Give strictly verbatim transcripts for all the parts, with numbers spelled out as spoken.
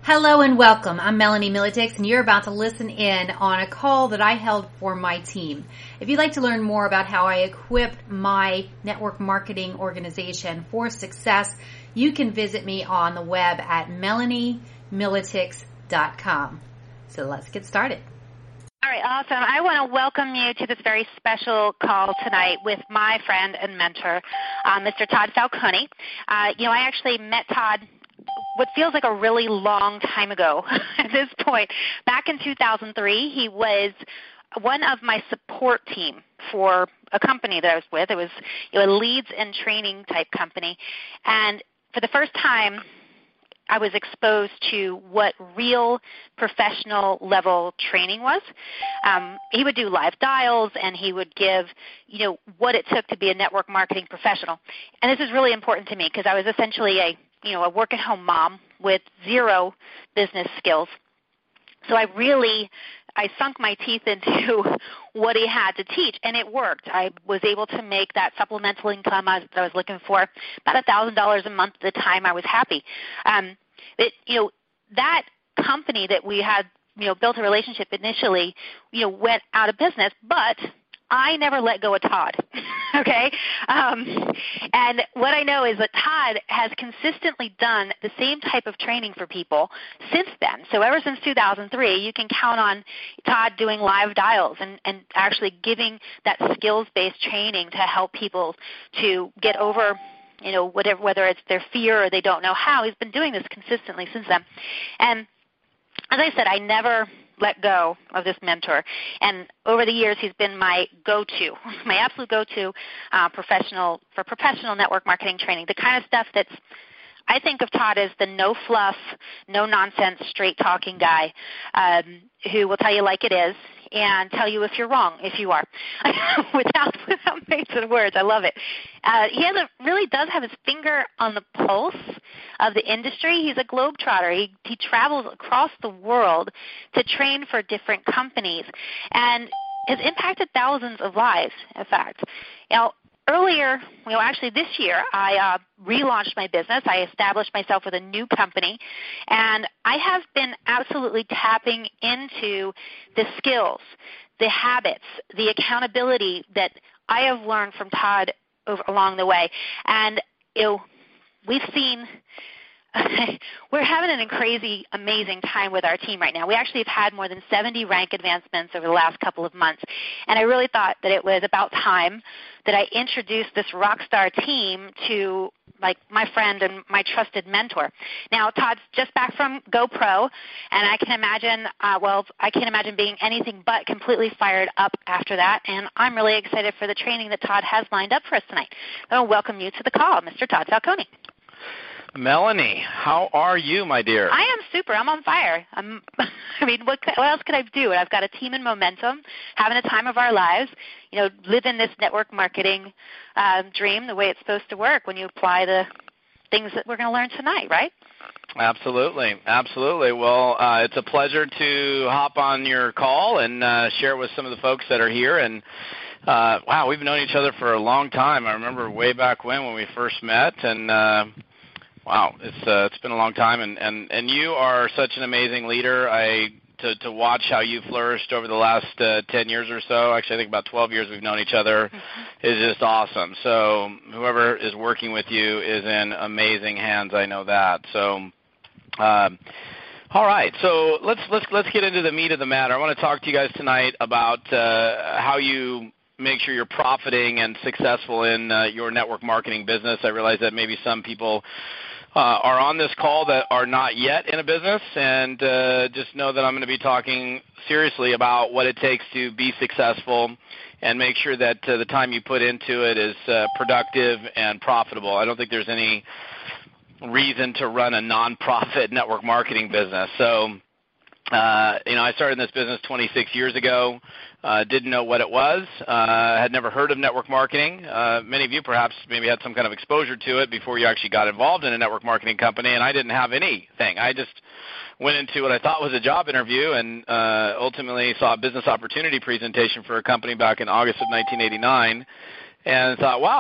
Hello and welcome. I'm Melanie Militix, and you're about to listen in on a call that I held for my team. If you'd like to learn more about how I equip my network marketing organization for success, you can visit me on the web at melanie militix dot com. So let's get started. All right, awesome. I want to welcome you to this very special call tonight with my friend and mentor, uh, Mister Todd Falcone. Uh, you know, I actually met Todd what feels like a really long time ago at this point. Back in two thousand three, he was one of my support team for a company that I was with. It was you know, a leads and training type company. And for the first time, I was exposed to what real professional level training was. Um, he would do live dials, and he would give, you know, what it took to be a network marketing professional. And this is really important to me because I was essentially a, you know, a work-at-home mom with zero business skills. So I really, I sunk my teeth into what he had to teach, and it worked. I was able to make that supplemental income I was, that I was looking for, about one thousand dollars a month at the time. I was happy. Um, it, you know, that company that we had, you know, built a relationship initially, you know, went out of business, but I never let go of Todd, okay? Um, and what I know is that Todd has consistently done the same type of training for people since then. So ever since two thousand three, you can count on Todd doing live dials and, and actually giving that skills-based training to help people to get over, you know, whatever, whether it's their fear or they don't know how. He's been doing this consistently since then. And as I said, I never let go of this mentor. And over the years, he's been my go-to, my absolute go-to uh, professional for professional network marketing training, the kind of stuff that's, I think of Todd as the no-fluff, no-nonsense, straight-talking guy um, who will tell you like it is and tell you if you're wrong, if you are, without without mixing words. I love it. Uh, he has a, really does have his finger on the pulse of the industry. He's a globetrotter. He, he travels across the world to train for different companies and has impacted thousands of lives, in fact. Now, earlier, you know, actually this year, I uh, relaunched my business. I established myself with a new company, and I have been absolutely tapping into the skills, the habits, the accountability that I have learned from Todd over, along the way. And, you know, we've seen we're having a crazy, amazing time with our team right now. We actually have had more than seventy rank advancements over the last couple of months, and I really thought that it was about time that I introduced this rock star team to like my friend and my trusted mentor. Now, Todd's just back from GoPro, and I can imagine, uh, well, I can't imagine being anything but completely fired up after that, and I'm really excited for the training that Todd has lined up for us tonight. I want to welcome you to the call, Mister Todd Falcone. Melanie, how are you, my dear? I am super. I'm on fire. I'm, I mean, what, what else could I do? I've got a team in momentum, having the time of our lives, you know, living this network marketing um, dream the way it's supposed to work when you apply the things that we're going to learn tonight, right? Absolutely. Absolutely. Well, uh, it's a pleasure to hop on your call and uh, share with some of the folks that are here. And uh, wow, we've known each other for a long time. I remember way back when when we first met, and uh, wow, it's uh, it's been a long time, and, and, and you are such an amazing leader. I to, to watch how you flourished over the last uh, ten years or so. Actually, I think about twelve years we've known each other mm-hmm. is just awesome. So whoever is working with you is in amazing hands. I know that. So, um, all right. So let's let's let's get into the meat of the matter. I want to talk to you guys tonight about uh, how you make sure you're profiting and successful in uh, your network marketing business. I realize that maybe some people Uh, are on this call that are not yet in a business, and uh, just know that I'm going to be talking seriously about what it takes to be successful and make sure that uh, the time you put into it is uh, productive and profitable. I don't think there's any reason to run a nonprofit network marketing business. So, uh, you know, I started in this business twenty-six years ago. Uh, didn't know what it was, uh, had never heard of network marketing. Uh, many of you perhaps maybe had some kind of exposure to it before you actually got involved in a network marketing company, and I didn't have anything. I just went into what I thought was a job interview and uh, ultimately saw a business opportunity presentation for a company back in August of nineteen eighty-nine and thought, wow,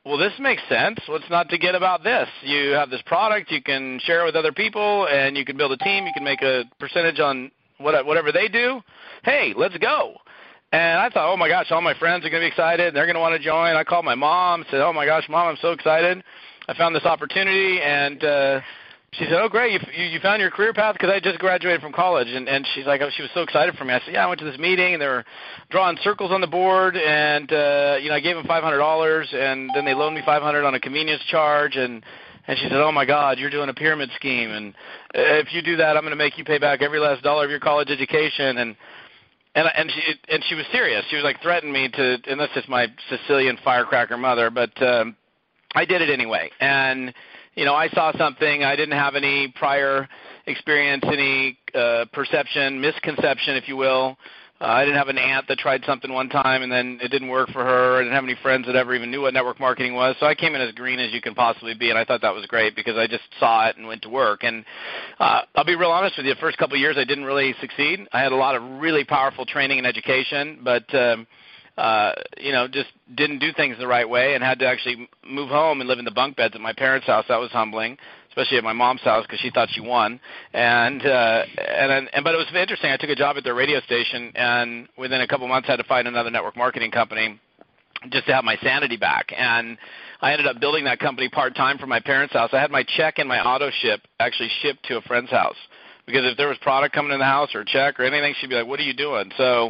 well, this makes sense. What's not to get about this? You have this product, you can share it with other people, and you can build a team. You can make a percentage on what, whatever they do. Hey, let's go. And I thought, oh, my gosh, all my friends are going to be excited. They're going to want to join. I called my mom, said, oh, my gosh, Mom, I'm so excited. I found this opportunity, and uh, she said, oh, great, you, you, you found your career path? Because I just graduated from college. And, and she's like, oh, she was so excited for me. I said, yeah, I went to this meeting, and they were drawing circles on the board, and, uh, you know, I gave them five hundred dollars, and then they loaned me five hundred dollars on a convenience charge, and And she said, oh, my God, you're doing a pyramid scheme, and if you do that, I'm going to make you pay back every last dollar of your college education. And and and she and she was serious. She was like threatening me to, and that's just my Sicilian firecracker mother, but um, I did it anyway. And, you know, I saw something. I didn't have any prior experience, any uh, perception, misconception, if you will. Uh, I didn't have an aunt that tried something one time and then it didn't work for her. I didn't have any friends that ever even knew what network marketing was. So I came in as green as you can possibly be, and I thought that was great because I just saw it and went to work. And uh, I'll be real honest with you, the first couple of years I didn't really succeed. I had a lot of really powerful training and education, but um, uh, you know, just didn't do things the right way and had to actually move home and live in the bunk beds at my parents' house. That was humbling, especially at my mom's house because she thought she won. And, uh, and and but it was interesting. I took a job at their radio station, and within a couple of months I had to find another network marketing company just to have my sanity back. And I ended up building that company part-time from my parents' house. I had my check and my auto ship actually shipped to a friend's house because if there was product coming in the house or a check or anything, she'd be like, what are you doing? So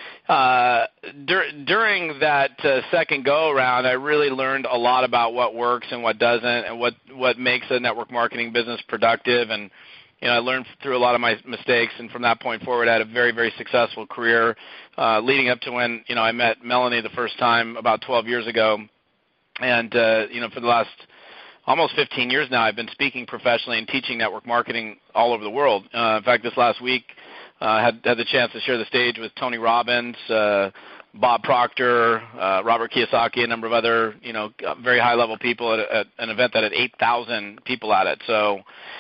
Uh, dur- during that uh, second go-around, I really learned a lot about what works and what doesn't, and what, what makes a network marketing business productive. And you know, I learned through a lot of my mistakes, and from that point forward, I had a very, very successful career, uh, leading up to when you know I met Melanie the first time about twelve years ago. And uh, you know, for the last almost fifteen years now, I've been speaking professionally and teaching network marketing all over the world. Uh, in fact, this last week, Uh, had, had the chance to share the stage with Tony Robbins, uh, Bob Proctor, uh, Robert Kiyosaki, a number of other, you know, very high-level people at, at an event that had eight thousand people at it. So,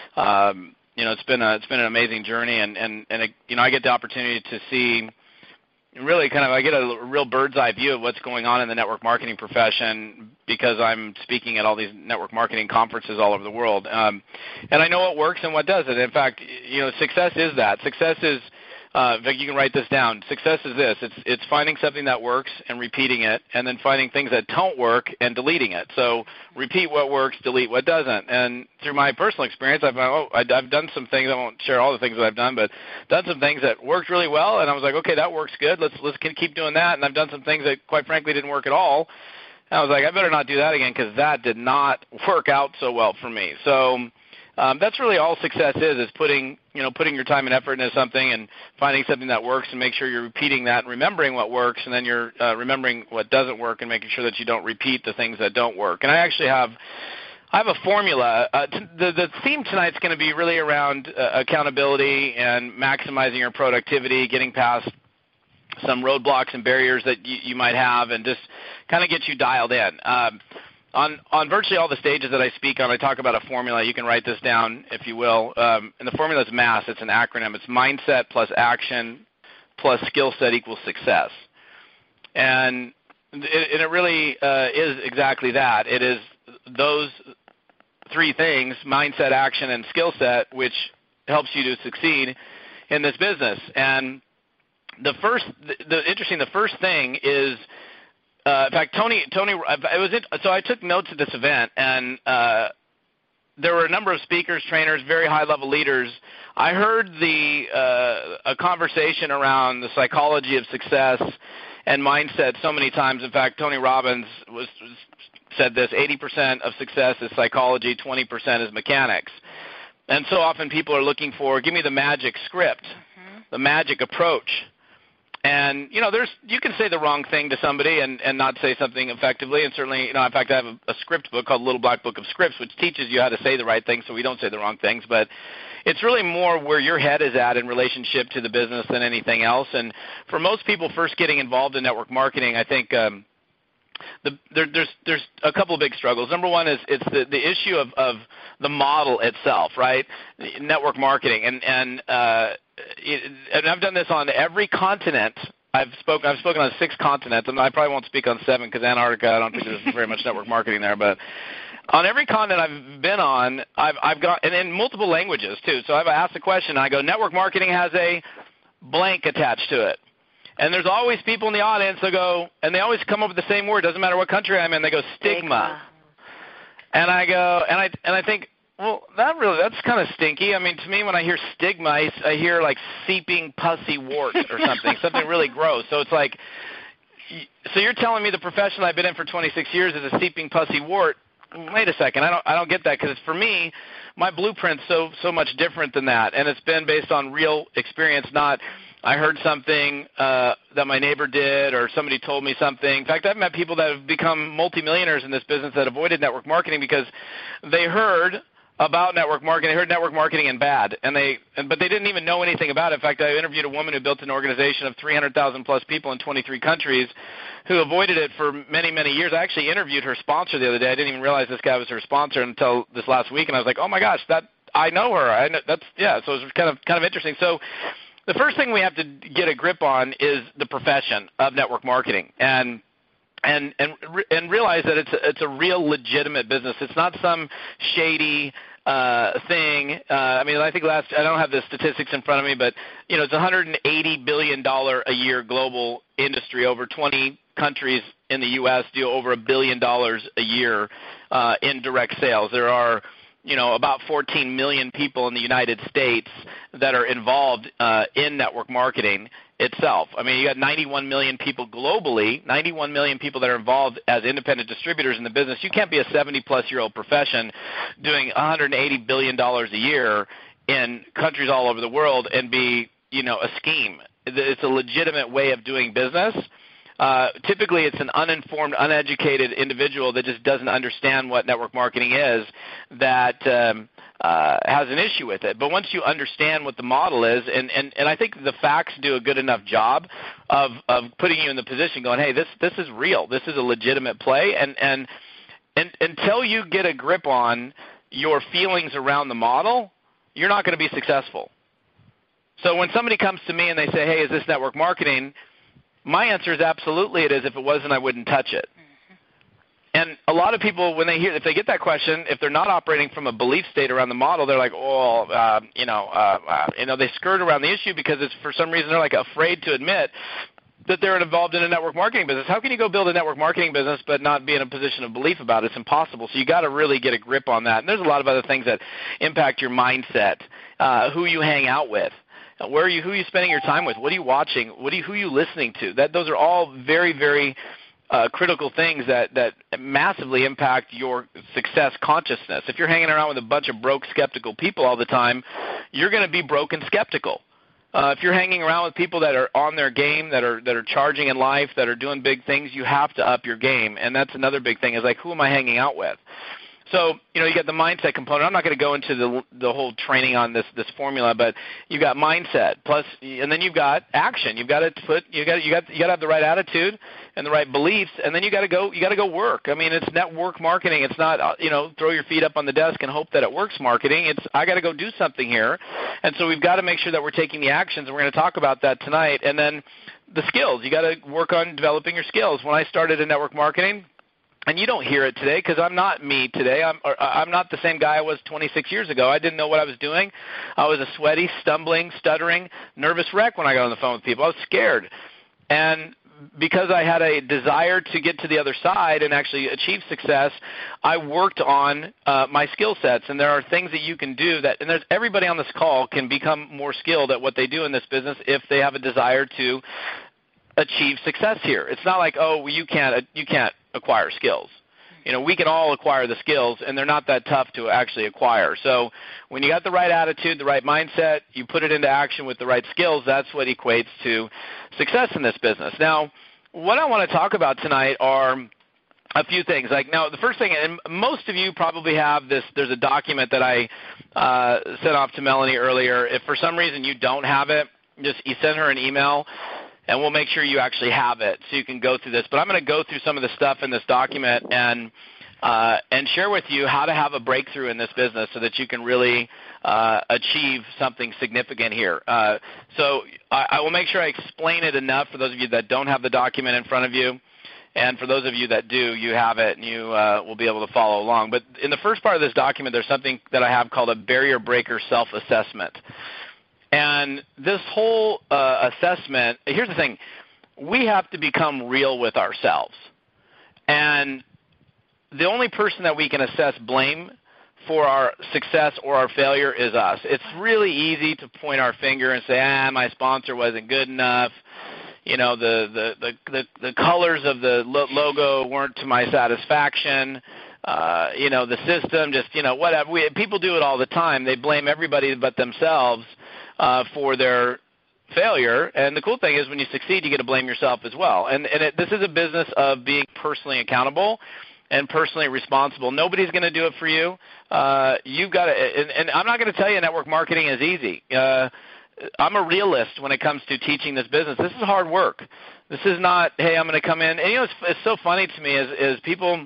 um, you know, it's been a, it's been an amazing journey, and and and it, you know, I get the opportunity to see. Really, kind of, I get a real bird's eye view of what's going on in the network marketing profession because I'm speaking at all these network marketing conferences all over the world, um, and I know what works and what doesn't. In fact, you know, success is that. Success is, uh, in fact, you can write this down. Success is this: it's it's finding something that works and repeating it, and then finding things that don't work and deleting it. So repeat what works, delete what doesn't. And through my personal experience, I've oh, I've done some things. I won't share all the things that I've done, but done some things that worked really well, and I was like, okay, that works good. Let's let's keep doing that. And I've done some things that, quite frankly, didn't work at all. And I was like, I better not do that again because that did not work out so well for me. So um, that's really all success is: is putting you know putting your time and effort into something and finding something that works, and make sure you're repeating that and remembering what works, and then you're uh, remembering what doesn't work and making sure that you don't repeat the things that don't work. And I actually have. I have a formula. Uh, t- the, the theme tonight's going to be really around uh, accountability and maximizing your productivity, getting past some roadblocks and barriers that you, you might have, and just kind of get you dialed in. Um, on, on virtually all the stages that I speak on, I talk about a formula. You can write this down, if you will. Um, and the formula is MASS. It's an acronym. It's mindset plus action plus skill set equals success. And it, and it really uh, is exactly that. It is those three things, mindset, action, and skill set, which helps you to succeed in this business. And the first, the, the interesting, the first thing is, uh, in fact, Tony, Tony, it was it, so I took notes at this event, and uh, there were a number of speakers, trainers, very high-level leaders. I heard the uh, a conversation around the psychology of success and mindset so many times. In fact, Tony Robbins was, was said this: eighty percent of success is psychology, twenty percent is mechanics. And so often people are looking for, give me the magic script, mm-hmm. the magic approach. And, you know, there's you can say the wrong thing to somebody and, and not say something effectively. And certainly, you know, in fact, I have a, a script book called Little Black Book of Scripts, which teaches you how to say the right things so we don't say the wrong things. But it's really more where your head is at in relationship to the business than anything else. And for most people first getting involved in network marketing, I think um, the, there, there's there's a couple of big struggles. Number one is it's the, the issue of, of the model itself, right? Network marketing. And, and, uh, it, and I've done this on every continent I've spoken I've spoken on six continents, and I probably won't speak on seven because Antarctica, I don't think there's very much network marketing there, but on every continent I've been on, I've I've got, and in multiple languages too. So I've asked a question, and I go, network marketing has a blank attached to it. And there's always people in the audience that go, and they always come up with the same word. Doesn't matter what country I'm in. They go stigma, stigma. and I go, and I and I think, well, that really that's kind of stinky. I mean, to me, when I hear stigma, I, I hear like seeping pussy wart or something, something really gross. So it's like, so you're telling me the profession I've been in for twenty-six years is a seeping pussy wart? Wait a second, I don't I don't get that, because for me, my blueprint's so so much different than that, and it's been based on real experience, not I heard something uh, that my neighbor did or somebody told me something. In fact, I've met people that have become multimillionaires in this business that avoided network marketing because they heard about network marketing. They heard network marketing and bad, and they and, but they didn't even know anything about it. In fact, I interviewed a woman who built an organization of three hundred thousand plus people in twenty-three countries who avoided it for many, many years. I actually interviewed her sponsor the other day. I didn't even realize this guy was her sponsor until this last week, and I was like, oh my gosh, that I know her. I know, that's yeah. So it was kind of kind of interesting. So the first thing we have to get a grip on is the profession of network marketing, and and and and realize that it's a, it's a real legitimate business. It's not some shady uh, thing. Uh, I mean, I think last I don't have the statistics in front of me, but you know, it's a one hundred eighty billion dollars a year global industry. Over twenty countries in the U S do over a billion dollars a year uh, in direct sales. There are you know, about fourteen million people in the United States that are involved uh, in network marketing itself. I mean, you got ninety-one million people globally, ninety-one million people that are involved as independent distributors in the business. You can't be a seventy-plus-year-old profession doing one hundred eighty billion dollars a year in countries all over the world and be, you know, a scheme. It's a legitimate way of doing business. Uh, typically, it's an uninformed, uneducated individual that just doesn't understand what network marketing is that um, uh, has an issue with it. But once you understand what the model is, and, and, and I think the facts do a good enough job of, of putting you in the position going, hey, this this is real. This is a legitimate play. And, and, and until you get a grip on your feelings around the model, you're not going to be successful. So when somebody comes to me and they say, hey, is this network marketing? My answer is absolutely it is. If it wasn't, I wouldn't touch it. Mm-hmm. And a lot of people, when they hear, if they get that question, if they're not operating from a belief state around the model, they're like, oh, uh, you know, uh, uh, you know, they skirt around the issue because it's for some reason they're like afraid to admit that they're involved in a network marketing business. How can you go build a network marketing business but not be in a position of belief about it? It's impossible. So you got to really get a grip on that. And there's a lot of other things that impact your mindset, uh, who you hang out with. Where are you? Who are you spending your time with? What are you watching? What are you, who are you listening to? That those are all very, very uh, critical things that, that massively impact your success consciousness. If you're hanging around with a bunch of broke, skeptical people all the time, you're going to be broke and skeptical. Uh, if you're hanging around with people that are on their game, that are that are charging in life, that are doing big things, you have to up your game. And that's another big thing is like, who am I hanging out with? So, you know, you got the mindset component. I'm not going to go into the the whole training on this this formula, but you got mindset plus, and then you've got action. You've got to put you got you got you got to have the right attitude and the right beliefs, and then you got to go you got to go work. I mean, it's network marketing. It's not you know throw your feet up on the desk and hope that it works marketing. It's I got to go do something here, and so we've got to make sure that we're taking the actions, and we're going to talk about that tonight. And then the skills. You got to work on developing your skills. When I started in network marketing. And you don't hear it today because I'm not me today. I'm, or I'm not the same guy I was twenty-six years ago. I didn't know what I was doing. I was a sweaty, stumbling, stuttering, nervous wreck when I got on the phone with people. I was scared. And because I had a desire to get to the other side and actually achieve success, I worked on uh, my skill sets. And there are things that you can do that – and there's everybody on this call can become more skilled at what they do in this business if they have a desire to achieve success here. It's not like, oh, well, you can't you can't – acquire skills. You know, we can all acquire the skills, and they're not that tough to actually acquire. So when you got the right attitude, the right mindset, you put it into action with the right skills, that's what equates to success in this business. Now, what I want to talk about tonight are a few things. Like now, the first thing, and most of you probably have this, there's a document that I uh, sent off to Melanie earlier. If for some reason you don't have it, just you send her an email, and we'll make sure you actually have it so you can go through this. But I'm going to go through some of the stuff in this document and uh, and share with you how to have a breakthrough in this business so that you can really uh, achieve something significant here. Uh, so I, I will make sure I explain it enough for those of you that don't have the document in front of you. And for those of you that do, you have it, and you uh, will be able to follow along. But in the first part of this document, there's something that I have called a barrier breaker self-assessment. And this whole uh, assessment, here's the thing. We have to become real with ourselves. And the only person that we can assess blame for our success or our failure is us. It's really easy to point our finger and say, ah, my sponsor wasn't good enough. You know, the, the, the, the, the colors of the logo weren't to my satisfaction. Uh, you know, the system just, you know, whatever. We, people do it all the time. They blame everybody but themselves uh, for their failure. And the cool thing is when you succeed, you get to blame yourself as well. And, and it, this is a business of being personally accountable and personally responsible. Nobody's going to do it for you. Uh, you've got to, and, and I'm not going to tell you network marketing is easy. Uh, I'm a realist when it comes to teaching this business. This is hard work. This is not, hey, I'm going to come in. And, you know, it's, it's so funny to me is, is people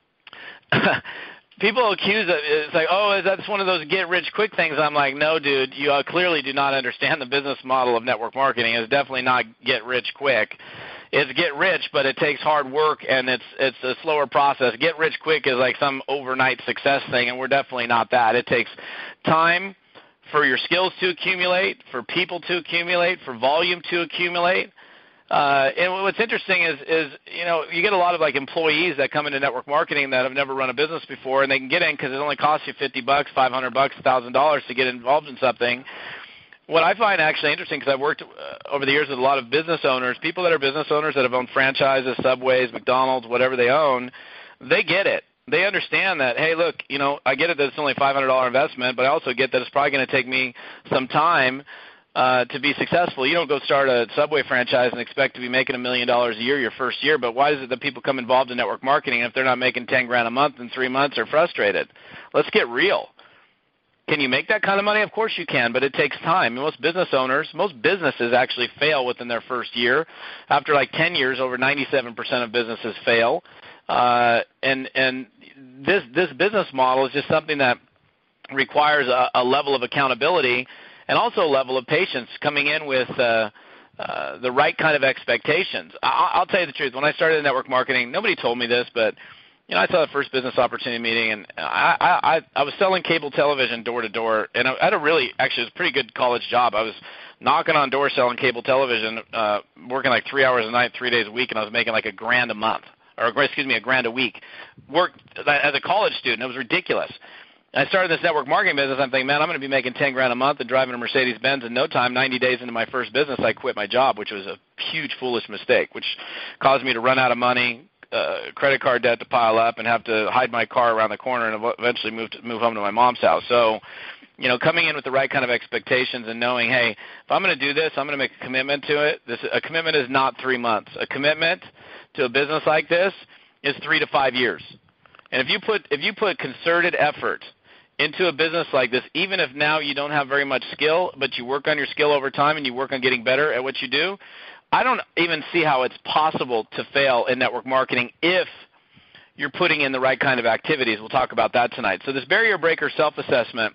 people accuse it. It's like, oh, is that one of those get-rich-quick things? I'm like, no, dude, you uh, clearly do not understand the business model of network marketing. It's definitely not get-rich-quick. It's get rich, but it takes hard work, and it's it's a slower process. Get rich quick is like some overnight success thing, and we're definitely not that. It takes time for your skills to accumulate, for people to accumulate, for volume to accumulate. Uh, and what's interesting is, is, you know, you get a lot of like employees that come into network marketing that have never run a business before, and they can get in because it only costs you fifty bucks, five hundred bucks, one thousand dollars to get involved in something. What I find actually interesting, because I've worked uh, over the years with a lot of business owners, people that are business owners that have owned franchises, Subways, McDonald's, whatever they own, they get it. They understand that, hey, look, you know, I get it that it's only a five hundred dollars investment, but I also get that it's probably going to take me some time uh, to be successful. You don't go start a Subway franchise and expect to be making a million dollars a year your first year, but why is it that people come involved in network marketing and if they're not making ten grand a month in three months, they're frustrated? Let's get real. Can you make that kind of money? Of course you can, but it takes time. Most business owners, most businesses actually fail within their first year. After like ten years, over ninety-seven percent of businesses fail. Uh, and and this this business model is just something that requires a, a level of accountability and also a level of patience, coming in with uh, uh, the right kind of expectations. I, I'll tell you the truth. When I started in network marketing, nobody told me this, but you know, I saw the first business opportunity meeting, and I, I, I was selling cable television door to door, and I had a really, actually, it was a pretty good college job. I was knocking on doors selling cable television, uh, working like three hours a night, three days a week, and I was making like a grand a month, or excuse me, a grand a week. Worked as a college student. It was ridiculous. I started this network marketing business. I'm thinking, man, I'm going to be making ten grand a month and driving a Mercedes-Benz in no time. ninety days into my first business, I quit my job, which was a huge, foolish mistake, which caused me to run out of money, Uh, credit card debt to pile up, and have to hide my car around the corner and eventually move to, move home to my mom's house. So, you know, coming in with the right kind of expectations and knowing, hey, if I'm going to do this, I'm going to make a commitment to it. This a commitment is not three months. A commitment to a business like this is three to five years. And if you put if you put concerted effort into a business like this, even if now you don't have very much skill, but you work on your skill over time and you work on getting better at what you do, I don't even see how it's possible to fail in network marketing if you're putting in the right kind of activities. We'll talk about that tonight. So this barrier breaker self-assessment,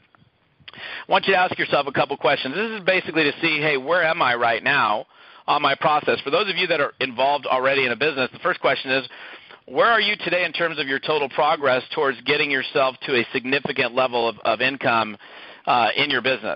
I want you to ask yourself a couple questions. This is basically to see, hey, where am I right now on my process? For those of you that are involved already in a business, the first question is, where are you today in terms of your total progress towards getting yourself to a significant level of, of income uh, in your business?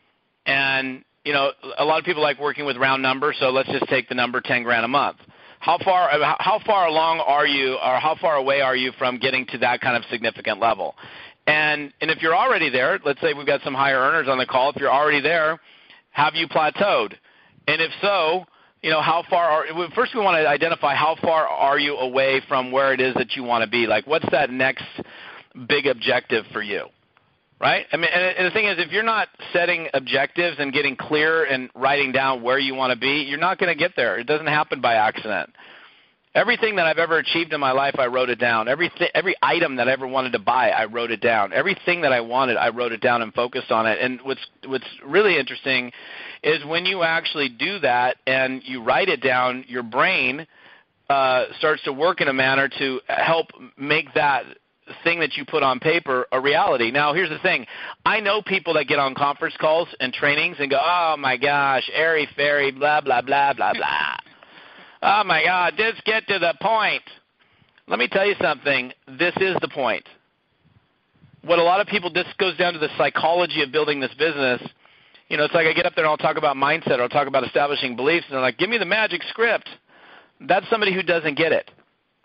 And you know, a lot of people like working with round numbers, so let's just take the number ten grand a month. How far how far along are you, or how far away are you from getting to that kind of significant level? And and if you're already there, let's say we've got some higher earners on the call. If you're already there, have you plateaued? And if so, you know, how far are – first we want to identify how far are you away from where it is that you want to be. Like, what's that next big objective for you? Right? I mean, and the thing is, if you're not setting objectives and getting clear and writing down where you want to be, you're not going to get there. It doesn't happen by accident. Everything that I've ever achieved in my life, I wrote it down. Every th- every item that I ever wanted to buy, I wrote it down. Everything that I wanted, I wrote it down and focused on it. And what's what's really interesting is when you actually do that and you write it down, your brain uh, starts to work in a manner to help make that thing that you put on paper a reality. Now, here's the thing. I know people that get on conference calls and trainings and go, oh, my gosh, airy-fairy, blah, blah, blah, blah, blah. Oh, my God, just get to the point. Let me tell you something. This is the point. What a lot of people, this goes down to the psychology of building this business. You know, it's like I get up there and I'll talk about mindset or I'll talk about establishing beliefs, and they're like, give me the magic script. That's somebody who doesn't get it.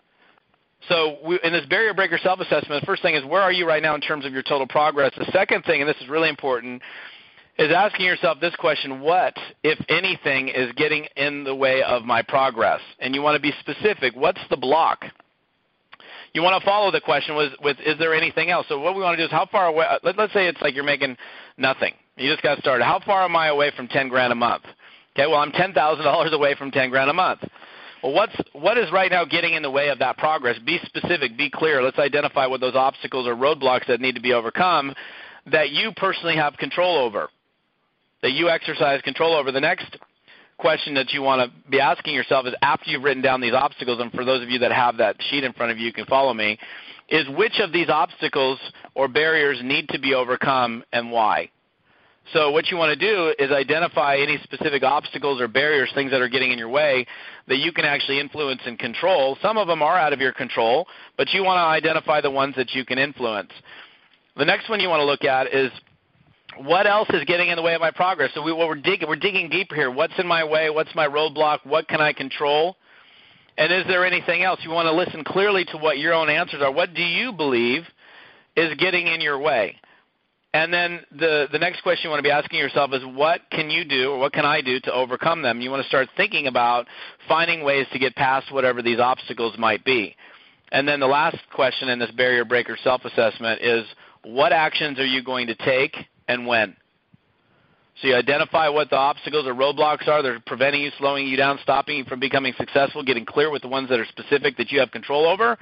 So we, in this barrier breaker self-assessment, the first thing is, where are you right now in terms of your total progress? The second thing, and this is really important, is asking yourself this question: what, if anything, is getting in the way of my progress? And you want to be specific. What's the block? You want to follow the question with, with is there anything else? So what we want to do is, how far away, let, let's say it's like you're making nothing. You just got started. How far am I away from ten grand a month? Okay, well, I'm ten thousand dollars away from ten grand a month. Well, what's, what is right now getting in the way of that progress? Be specific, be clear. Let's identify what those obstacles or roadblocks that need to be overcome that you personally have control over, that you exercise control over. The next question that you want to be asking yourself is, after you've written down these obstacles, and for those of you that have that sheet in front of you, you can follow me, is which of these obstacles or barriers need to be overcome and why? So what you want to do is identify any specific obstacles or barriers, things that are getting in your way that you can actually influence and control. Some of them are out of your control, but you want to identify the ones that you can influence. The next one you want to look at is, what else is getting in the way of my progress? So we, what we're digging, we're digging deeper here. What's in my way? What's my roadblock? What can I control? And is there anything else? You want to listen clearly to what your own answers are. What do you believe is getting in your way? And then the, the next question you want to be asking yourself is, what can you do or what can I do to overcome them? You want to start thinking about finding ways to get past whatever these obstacles might be. And then the last question in this barrier breaker self-assessment is, what actions are you going to take and when? So you identify what the obstacles or roadblocks are that are preventing you, slowing you down, stopping you from becoming successful, getting clear with the ones that are specific that you have control over,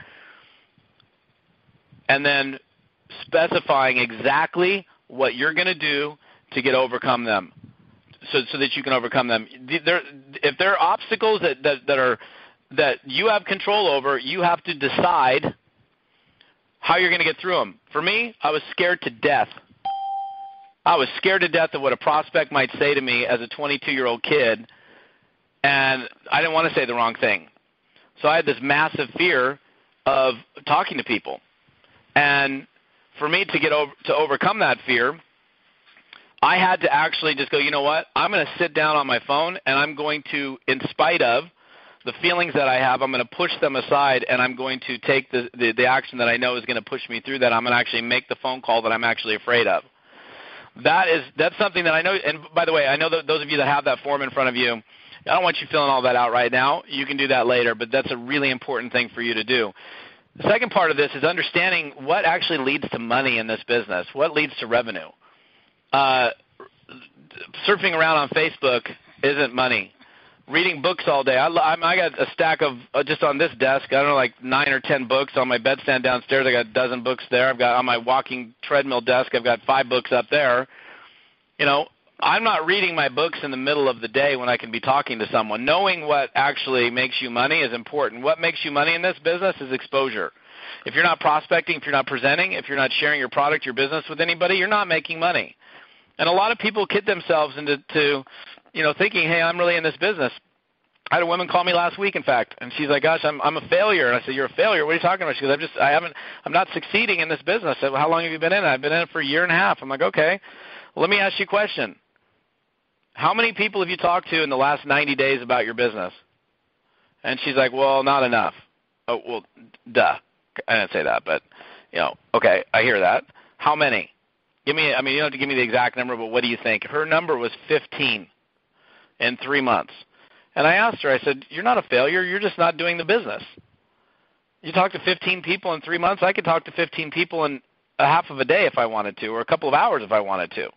and then specifying exactly what you're going to do to get overcome them, so so that you can overcome them. There, if there are obstacles that, that, that are that you have control over, you have to decide how you're going to get through them. For me, I was scared to death. I was scared to death of what a prospect might say to me as a twenty-two-year-old kid, and I didn't want to say the wrong thing. So I had this massive fear of talking to people. And for me to get over, to overcome that fear, I had to actually just go, you know what, I'm going to sit down on my phone and I'm going to, in spite of the feelings that I have, I'm going to push them aside and I'm going to take the, the, the action that I know is going to push me through that. I'm going to actually make the phone call that I'm actually afraid of. That is, that's something that I know, and by the way, I know that those of you that have that form in front of you, I don't want you filling all that out right now. You can do that later, but that's a really important thing for you to do. The second part of this is understanding what actually leads to money in this business, what leads to revenue. Uh, surfing around on Facebook isn't money. Reading books all day. I, I got a stack of, uh, just on this desk, I don't know, like nine or ten books. On my bedstand downstairs, I got a dozen books there. I've got on my walking treadmill desk, I've got five books up there. You know, I'm not reading my books in the middle of the day when I can be talking to someone. Knowing what actually makes you money is important. What makes you money in this business is exposure. If you're not prospecting, if you're not presenting, if you're not sharing your product, your business with anybody, you're not making money. And a lot of people kid themselves into, to, you know, thinking, hey, I'm really in this business. I had a woman call me last week, in fact, and she's like, gosh, I'm I'm a failure. And I said, you're a failure? What are you talking about? She goes, I'm just, I haven't, I'm not succeeding in this business. I said, well, how long have you been in it? I've been in it for a year and a half. I'm like, okay, well, let me ask you a question. How many people have you talked to in the last ninety days about your business? And she's like, well, not enough. Oh, well, duh. I didn't say that, but, you know, okay, I hear that. How many? Give me, I mean, you don't have to give me the exact number, but what do you think? Her number was fifteen in three months. And I asked her, I said, you're not a failure. You're just not doing the business. You talk to fifteen people in three months. I could talk to fifteen people in a half of a day if I wanted to, or a couple of hours if I wanted to.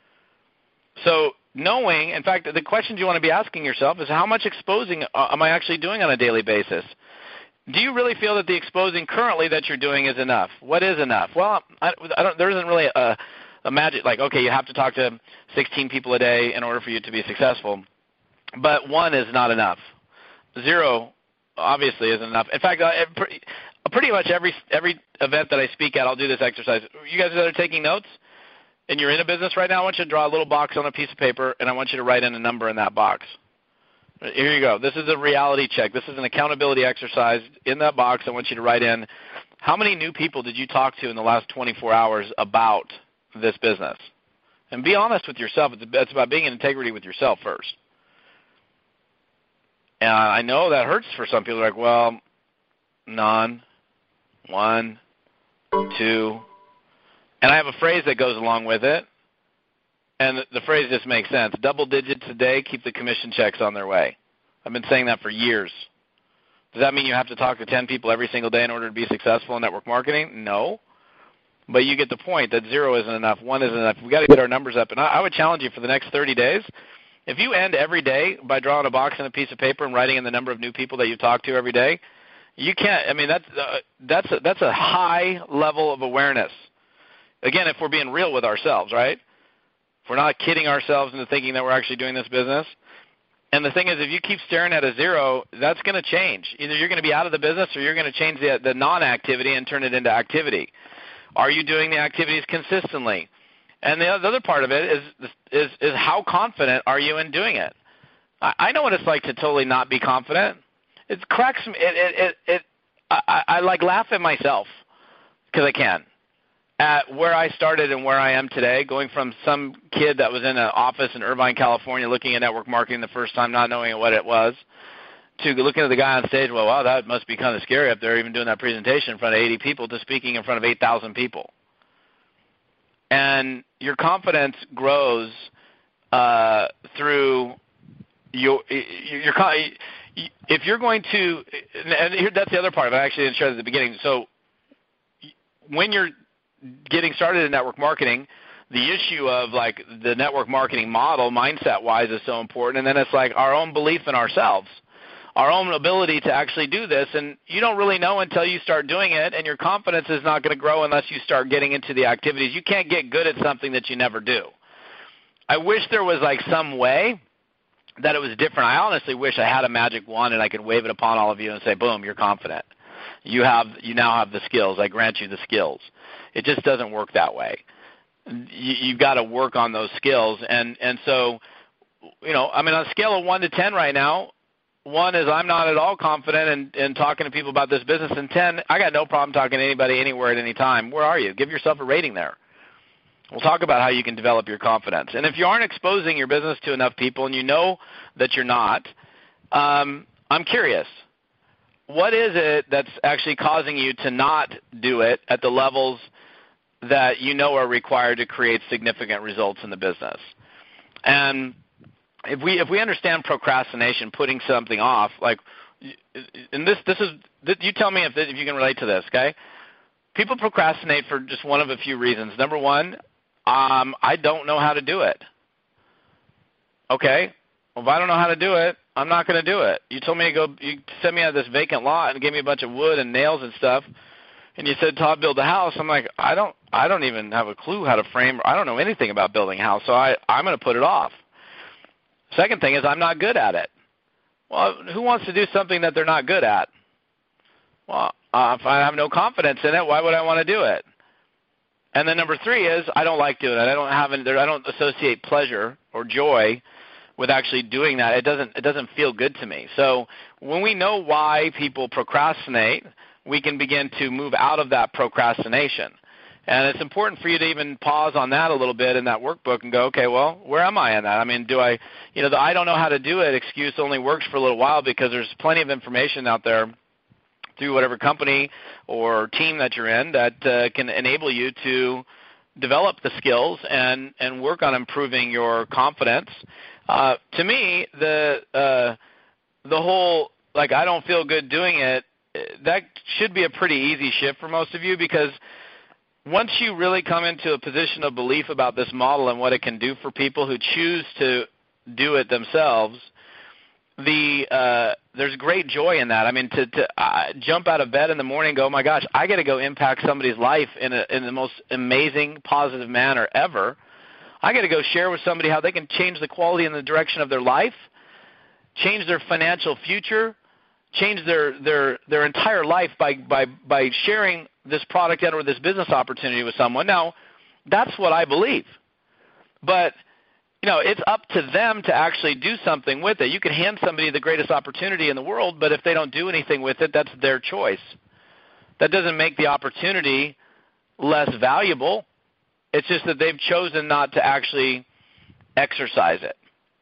So knowing, in fact, the questions you want to be asking yourself is, how much exposing am I actually doing on a daily basis? Do you really feel that the exposing currently that you're doing is enough? What is enough? Well, I, I don't, there isn't really a, a magic, like, okay, you have to talk to sixteen people a day in order for you to be successful. But one is not enough. Zero, obviously, isn't enough. In fact, pretty much every every event that I speak at, I'll do this exercise. You guys that are taking notes and you're in a business right now, I want you to draw a little box on a piece of paper, and I want you to write in a number in that box. Here you go. This is a reality check. This is an accountability exercise. In that box, I want you to write in how many new people did you talk to in the last twenty-four hours about this business? And be honest with yourself. It's, it's about being in integrity with yourself first. And I know that hurts for some people. They're like, well, none, one, two. And I have a phrase that goes along with it. And the phrase just makes sense. Double digits a day keep the commission checks on their way. I've been saying that for years. Does that mean you have to talk to ten people every single day in order to be successful in network marketing? No. But you get the point that zero isn't enough, one isn't enough. We've got to get our numbers up. And I would challenge you for the next thirty days, if you end every day by drawing a box and a piece of paper and writing in the number of new people that you talk to every day, you can't – I mean, that's, uh, that's, a, that's a high level of awareness. Again, if we're being real with ourselves, right? If we're not kidding ourselves into thinking that we're actually doing this business. And the thing is, if you keep staring at a zero, that's going to change. Either you're going to be out of the business or you're going to change the, the non-activity and turn it into activity. Are you doing the activities consistently? And the other part of it is is, is how confident are you in doing it? I, I know what it's like to totally not be confident. It cracks me. It, it, it, it, I, I like laugh at myself because I can. At where I started and where I am today, going from some kid that was in an office in Irvine, California, looking at network marketing the first time, not knowing what it was, to looking at the guy on stage, well, wow, that must be kind of scary up there, even doing that presentation in front of eighty people, to speaking in front of eight thousand people. And your confidence grows uh, through your, your – if you're going to – and here, that's the other part of it. I actually didn't share at the beginning. So when you're – getting started in network marketing, the issue of like the network marketing model mindset-wise is so important, and then it's like our own belief in ourselves, our own ability to actually do this, and you don't really know until you start doing it, and your confidence is not going to grow unless you start getting into the activities. You can't get good at something that you never do. I wish there was like some way that it was different. I honestly wish I had a magic wand and I could wave it upon all of you and say, boom, you're confident. You have, you now have the skills. I grant you the skills. It just doesn't work that way. You, you've got to work on those skills. And, and so, you know, I mean, on a scale of one to ten right now, one is I'm not at all confident in, in talking to people about this business. And ten, I got no problem talking to anybody anywhere at any time. Where are you? Give yourself a rating there. We'll talk about how you can develop your confidence. And if you aren't exposing your business to enough people and you know that you're not, um, I'm curious. What is it that's actually causing you to not do it at the levels that you know are required to create significant results in the business? And if we if we understand procrastination, putting something off, like, and this this is you tell me if this, if you can relate to this, okay? People procrastinate for just one of a few reasons. Number one, um, I don't know how to do it. Okay, well, if I don't know how to do it, I'm not going to do it. You told me to go, you sent me out of this vacant lot and gave me a bunch of wood and nails and stuff, and you said, Todd, build a house. I'm like, I don't I don't even have a clue how to frame. I don't know anything about building a house, so I, I'm going to put it off. Second thing is I'm not good at it. Well, who wants to do something that they're not good at? Well, uh, if I have no confidence in it, why would I want to do it? And then number three is I don't like doing it. I don't have any, I don't associate pleasure or joy with actually doing that. It doesn't it doesn't feel good to me. So when we know why people procrastinate, we can begin to move out of that procrastination. And it's important for you to even pause on that a little bit in that workbook and go, okay, well, where am I in that? I mean, do I, you know, the I don't know how to do it excuse only works for a little while because there's plenty of information out there through whatever company or team that you're in that uh, can enable you to develop the skills and, and work on improving your confidence. Uh, to me, the uh, the whole, like, I don't feel good doing it, that should be a pretty easy shift for most of you, because once you really come into a position of belief about this model and what it can do for people who choose to do it themselves, the uh, there's great joy in that. I mean, to, to uh, jump out of bed in the morning and go, oh my gosh, I got to go impact somebody's life in, a, in the most amazing, positive manner ever. I got to go share with somebody how they can change the quality and the direction of their life, change their financial future, change their their their entire life by by by sharing this product and or this business opportunity with someone. Now, that's what I believe. But, you know, it's up to them to actually do something with it. You can hand somebody the greatest opportunity in the world, but if they don't do anything with it, that's their choice. That doesn't make the opportunity less valuable. It's just that they've chosen not to actually exercise it.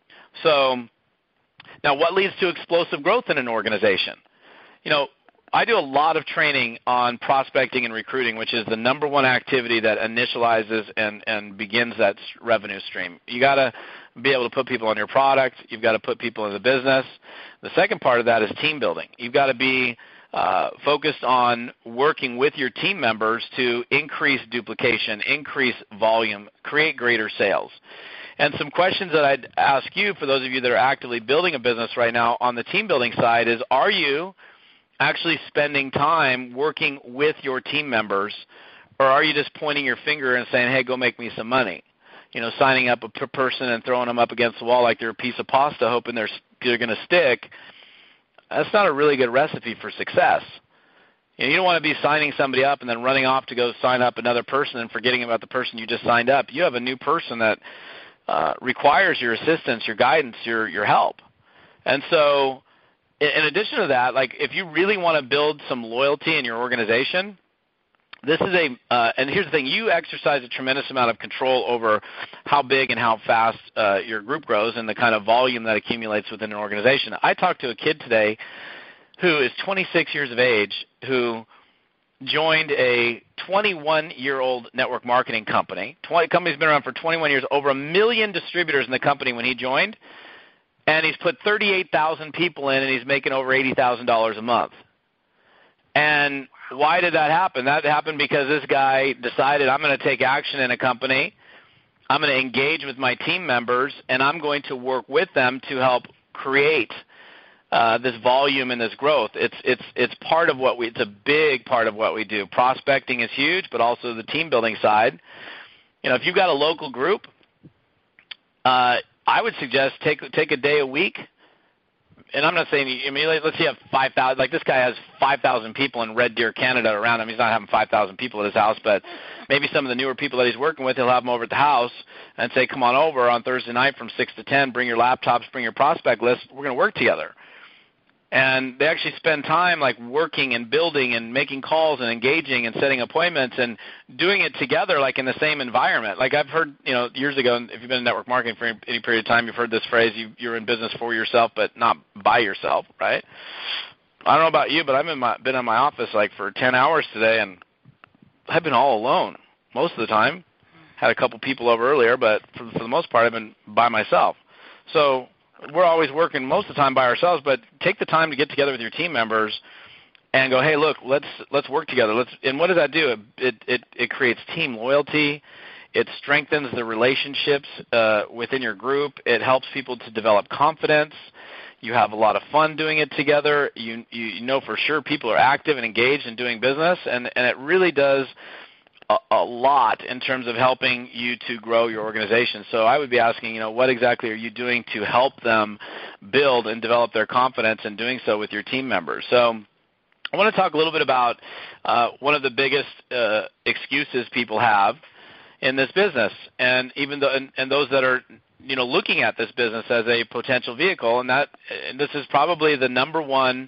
So now what leads to explosive growth in an organization? You know, I do a lot of training on prospecting and recruiting, which is the number one activity that initializes and, and begins that revenue stream. You got to be able to put people on your product. You've got to put people in the business. The second part of that is team building. You've got to be uh, focused on working with your team members to increase duplication, increase volume, create greater sales. And some questions that I'd ask you, for those of you that are actively building a business right now on the team building side, is are you actually spending time working with your team members, or are you just pointing your finger and saying, hey, go make me some money? You know, signing up a per person and throwing them up against the wall like they're a piece of pasta, hoping they're, they're going to stick. That's not a really good recipe for success. You know, you don't want to be signing somebody up and then running off to go sign up another person and forgetting about the person you just signed up. You have a new person that uh, requires your assistance, your guidance, your your help. And so in addition to that, like if you really want to build some loyalty in your organization, this is a uh, – and here's the thing. You exercise a tremendous amount of control over how big and how fast uh, your group grows and the kind of volume that accumulates within an organization. I talked to a kid today who is twenty-six years of age who joined a twenty-one-year-old network marketing company. The company's been around for twenty-one years, over a million distributors in the company when he joined. And he's put thirty-eight thousand people in, and he's making over eighty thousand dollars a month. And why did that happen? That happened because this guy decided, I'm going to take action in a company. I'm going to engage with my team members, and I'm going to work with them to help create uh, this volume and this growth. It's it's it's part of what we. It's a big part of what we do. Prospecting is huge, but also the team building side. You know, if you've got a local group. Uh, I would suggest take take a day a week, and I'm not saying – I mean, let's say you have five thousand – like this guy has five thousand people in Red Deer, Canada around him. He's not having five thousand people at his house, but maybe some of the newer people that he's working with, he'll have them over at the house and say, come on over on Thursday night from six to ten, bring your laptops, bring your prospect list. We're going to work together. And they actually spend time like working and building and making calls and engaging and setting appointments and doing it together like in the same environment. Like I've heard, you know, years ago, if you've been in network marketing for any, any period of time, you've heard this phrase, you, you're in business for yourself but not by yourself, right? I don't know about you, but I've been, my, been in my office like for ten hours today, and I've been all alone most of the time. Had a couple people over earlier, but for, for the most part, I've been by myself. So we're always working most of the time by ourselves, but take the time to get together with your team members and go, hey, look, let's let's work together. Let's and what does that do? It it it creates team loyalty. It strengthens the relationships uh, within your group. It helps people to develop confidence. You have a lot of fun doing it together. You you, you know for sure people are active and engaged in doing business, and and it really does A, a lot in terms of helping you to grow your organization. So I would be asking, you know, what exactly are you doing to help them build and develop their confidence in doing so with your team members? So I want to talk a little bit about uh, one of the biggest uh, excuses people have in this business, and even though, and, and those that are, you know, looking at this business as a potential vehicle, and that and this is probably the number one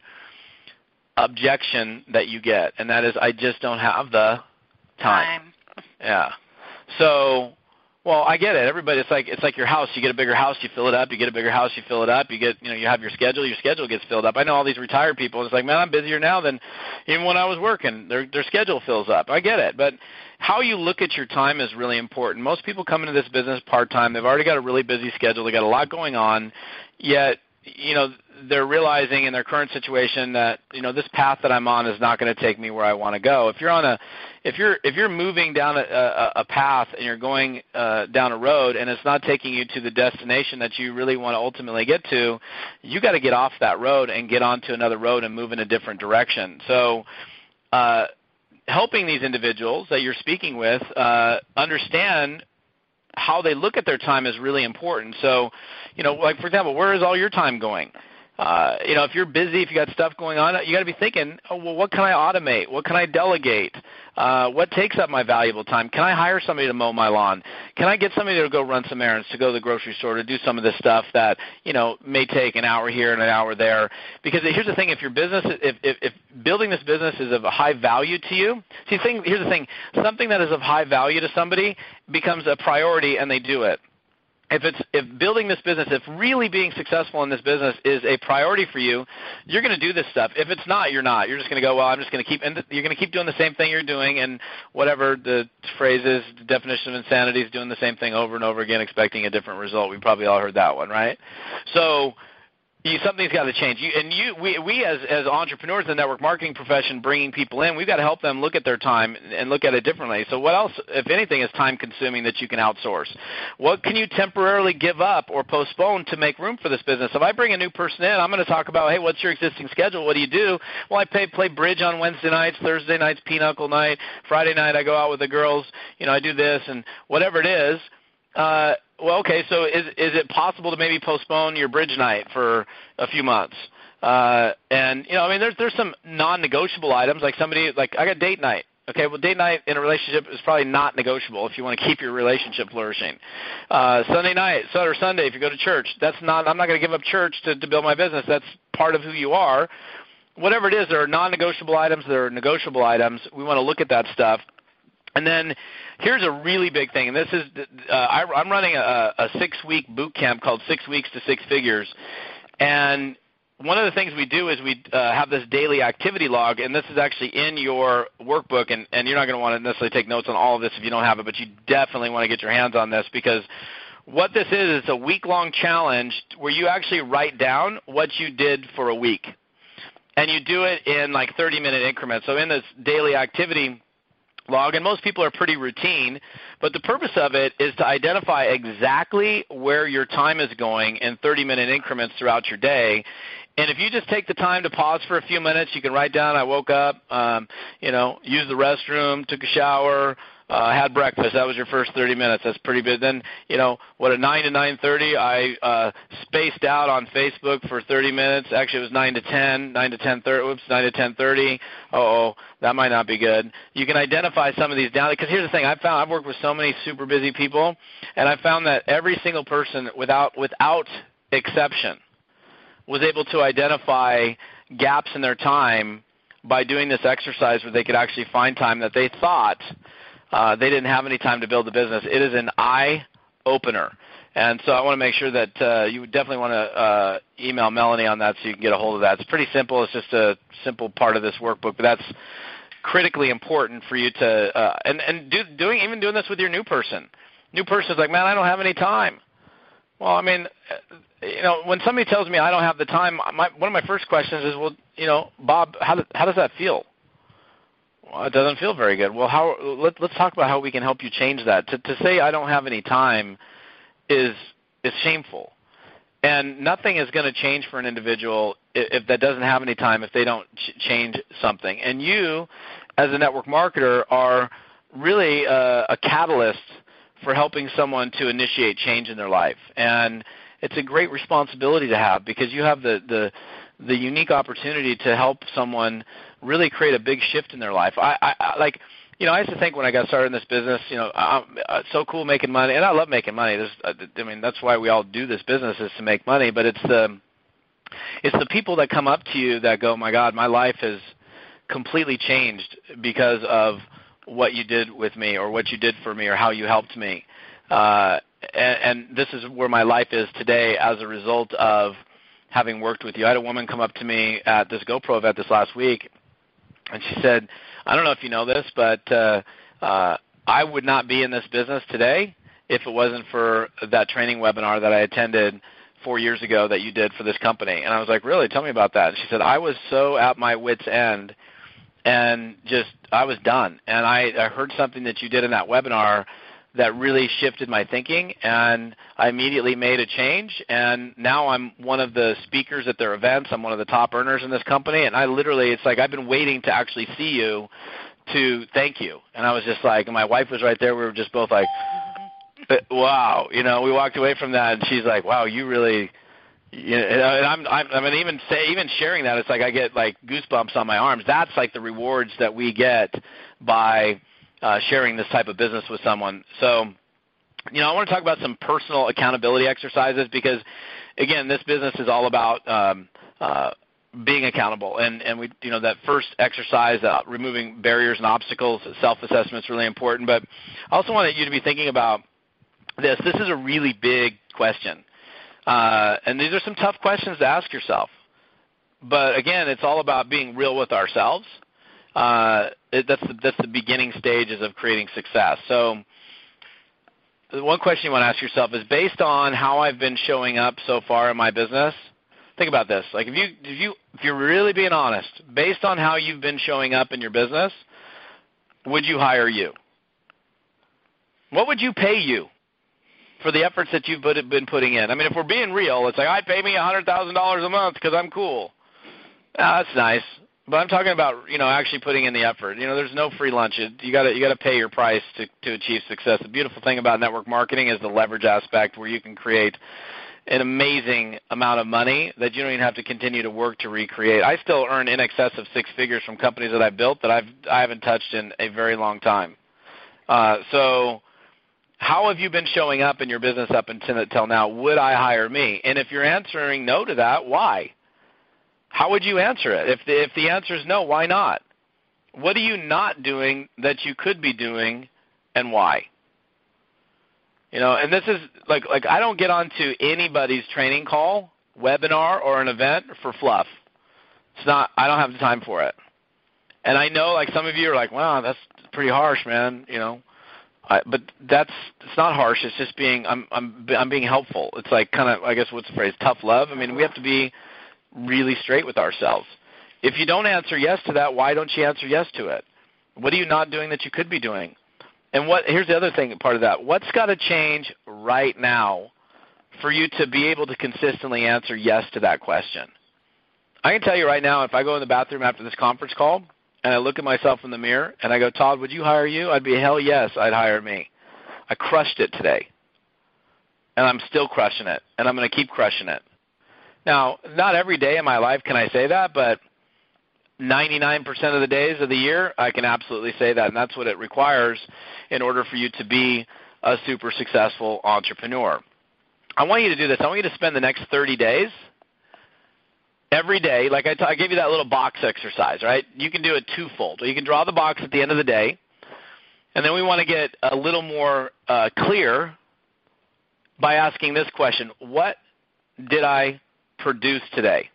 objection that you get, and that is, I just don't have the time. time. Yeah. So, well, I get it. Everybody, it's like it's like your house. You get a bigger house, you fill it up. You get a bigger house, you fill it up. You get, you know, you have your schedule. Your schedule gets filled up. I know all these retired people. It's like, man, I'm busier now than even when I was working. Their their schedule fills up. I get it, but how you look at your time is really important. Most people come into this business part time. They've already got a really busy schedule. They got a lot going on, yet, you know, they're realizing in their current situation that, you know, this path that I'm on is not going to take me where I want to go. If you're on a, if you're if you're moving down a, a, a path and you're going uh, down a road and it's not taking you to the destination that you really want to ultimately get to, you got to get off that road and get onto another road and move in a different direction. So, uh, helping these individuals that you're speaking with uh, understand how they look at their time is really important. So, you know, like, for example, where is all your time going? Uh, you know, if you're busy, if you got stuff going on, you got to be thinking, oh, well, what can I automate? What can I delegate? Uh, what takes up my valuable time? Can I hire somebody to mow my lawn? Can I get somebody to go run some errands, to go to the grocery store, to do some of this stuff that, you know, may take an hour here and an hour there? Because here's the thing, if your business, if, if, if building this business is of high value to you, see, thing, here's the thing, something that is of high value to somebody becomes a priority and they do it. If it's if building this business, if really being successful in this business is a priority for you, you're going to do this stuff. If it's not, you're not. You're just going to go, well, I'm just going to keep, and you're going to keep doing the same thing you're doing, and whatever the phrase is, the definition of insanity is doing the same thing over and over again, expecting a different result. We've probably all heard that one, right? So you, something's got to change. You, and you, we, we as, as entrepreneurs in the network marketing profession, bringing people in, we've got to help them look at their time and look at it differently. So what else, if anything, is time-consuming that you can outsource? What can you temporarily give up or postpone to make room for this business? If I bring a new person in, I'm going to talk about, hey, what's your existing schedule? What do you do? Well, I play, play bridge on Wednesday nights, Thursday nights, pinochle night, Friday night I go out with the girls, you know, I do this, and whatever it is. Uh, well, okay, so is is it possible to maybe postpone your bridge night for a few months? Uh, and, you know, I mean, there's there's some non-negotiable items, like somebody, like I got date night. Okay, well, date night in a relationship is probably not negotiable if you want to keep your relationship flourishing. Uh, Sunday night, Saturday or Sunday, if you go to church, that's not, I'm not going to give up church to, to build my business. That's part of who you are. Whatever it is, there are non-negotiable items, there are negotiable items. We want to look at that stuff. And then here's a really big thing, and this is uh, I, I'm running a, a six-week boot camp called Six Weeks to Six Figures, and one of the things we do is we uh, have this daily activity log, and this is actually in your workbook, and, and you're not going to want to necessarily take notes on all of this if you don't have it, but you definitely want to get your hands on this, because what this is is a week-long challenge where you actually write down what you did for a week, and you do it in like thirty-minute increments. So in this daily activity log, and most people are pretty routine, but the purpose of it is to identify exactly where your time is going in thirty-minute increments throughout your day. And if you just take the time to pause for a few minutes, you can write down, I woke up, um, you know, used the restroom, took a shower, uh, had breakfast. That was your first thirty minutes. That's pretty good. Then, you know, what, at nine to nine thirty, I uh, spaced out on Facebook for thirty minutes. Actually, it was nine to ten, nine to ten thirty, oops, nine to ten thirty. Uh-oh, that might not be good. You can identify some of these down, because here's the thing. I've found, I've worked with so many super busy people, and I found that every single person, without without exception, was able to identify gaps in their time by doing this exercise where they could actually find time that they thought uh, they didn't have any time to build a business. It is an eye-opener. And so I want to make sure that uh, you would definitely want to uh, email Melanie on that so you can get a hold of that. It's pretty simple. It's just a simple part of this workbook, but that's critically important for you to uh, – and, and do, doing even doing this with your new person. New person is like, man, I don't have any time. Well, I mean, you know, when somebody tells me I don't have the time, my, one of my first questions is, well, you know, Bob, how, do, how does that feel? Well, it doesn't feel very good. Well, how? Let, let's talk about how we can help you change that. To, to say I don't have any time is is shameful, and nothing is going to change for an individual if, if that doesn't have any time, if they don't ch- change something. And you, as a network marketer, are really a, a catalyst for helping someone to initiate change in their life. And it's a great responsibility to have, because you have the, the, the unique opportunity to help someone really create a big shift in their life. I, I, I like, you know, I used to think when I got started in this business, you know, I'm, it's so cool making money, and I love making money. There's, I mean, that's why we all do this business, is to make money. But it's the, it's the people that come up to you that go, my God, my life has completely changed because of what you did with me, or what you did for me, or how you helped me. Uh, and, and this is where my life is today as a result of having worked with you. I had a woman come up to me at this GoPro event this last week, and she said, I don't know if you know this, but uh, uh, I would not be in this business today if it wasn't for that training webinar that I attended four years ago that you did for this company. And I was like, really? Tell me about that. And she said, I was so at my wit's end, and just I was done. And I, I heard something that you did in that webinar that really shifted my thinking, and I immediately made a change, and now I'm one of the speakers at their events. I'm one of the top earners in this company, and I literally, it's like I've been waiting to actually see you to thank you. And I was just like, and my wife was right there. We were just both like, wow. You know, we walked away from that, and she's like, wow, you really – You know, and I'm, I'm, I mean, even say, even sharing that, it's like I get like goosebumps on my arms. That's like the rewards that we get by uh, sharing this type of business with someone. So, you know, I want to talk about some personal accountability exercises because, again, this business is all about um, uh, being accountable. And, and we, you know, that first exercise, uh, removing barriers and obstacles, self-assessment is really important. But I also want you to be thinking about this. This is a really big question. Uh, and these are some tough questions to ask yourself. But, again, it's all about being real with ourselves. Uh, it, that's, the, that's the beginning stages of creating success. So the one question you want to ask yourself is, based on how I've been showing up so far in my business, think about this. Like if, you, if, you, if you're really being honest, based on how you've been showing up in your business, would you hire you? What would you pay you for the efforts that you've been putting in? I mean, if we're being real, it's like, I'd pay me one hundred thousand dollars a month because I'm cool. Ah, that's nice. But I'm talking about, you know, actually putting in the effort. You know, there's no free lunch. You got to you got to pay your price to, to achieve success. The beautiful thing about network marketing is the leverage aspect, where you can create an amazing amount of money that you don't even have to continue to work to recreate. I still earn in excess of six figures from companies that I've built that I've I haven't touched in a very long time. Uh, so how have you been showing up in your business up until now? Would I hire me? And if you're answering no to that, why? How would you answer it? If the, if the answer is no, why not? What are you not doing that you could be doing, and why? You know, and this is like like I don't get onto anybody's training call, webinar, or an event for fluff. It's not. I don't have the time for it. And I know, like some of you are like, wow, that's pretty harsh, man. You know, I, but that's it's not harsh. It's just being I'm I'm I'm being helpful. It's like kind of I guess what's the phrase? Tough love. I mean, we have to be really straight with ourselves. If you don't answer yes to that, why don't you answer yes to it? What are you not doing that you could be doing? And what here's the other thing, part of that. What's got to change right now for you to be able to consistently answer yes to that question? I can tell you right now, if I go in the bathroom after this conference call and I look at myself in the mirror and I go, Todd, would you hire you? I'd be, hell yes, I'd hire me. I crushed it today. And I'm still crushing it. And I'm going to keep crushing it. Now, not every day in my life can I say that, but ninety-nine percent of the days of the year, I can absolutely say that, and that's what it requires in order for you to be a super successful entrepreneur. I want you to do this. I want you to spend the next thirty days, every day, like I, t- I gave you that little box exercise, right? You can do it twofold. You can draw the box at the end of the day, and then we want to get a little more uh, clear by asking this question: what did I produce today?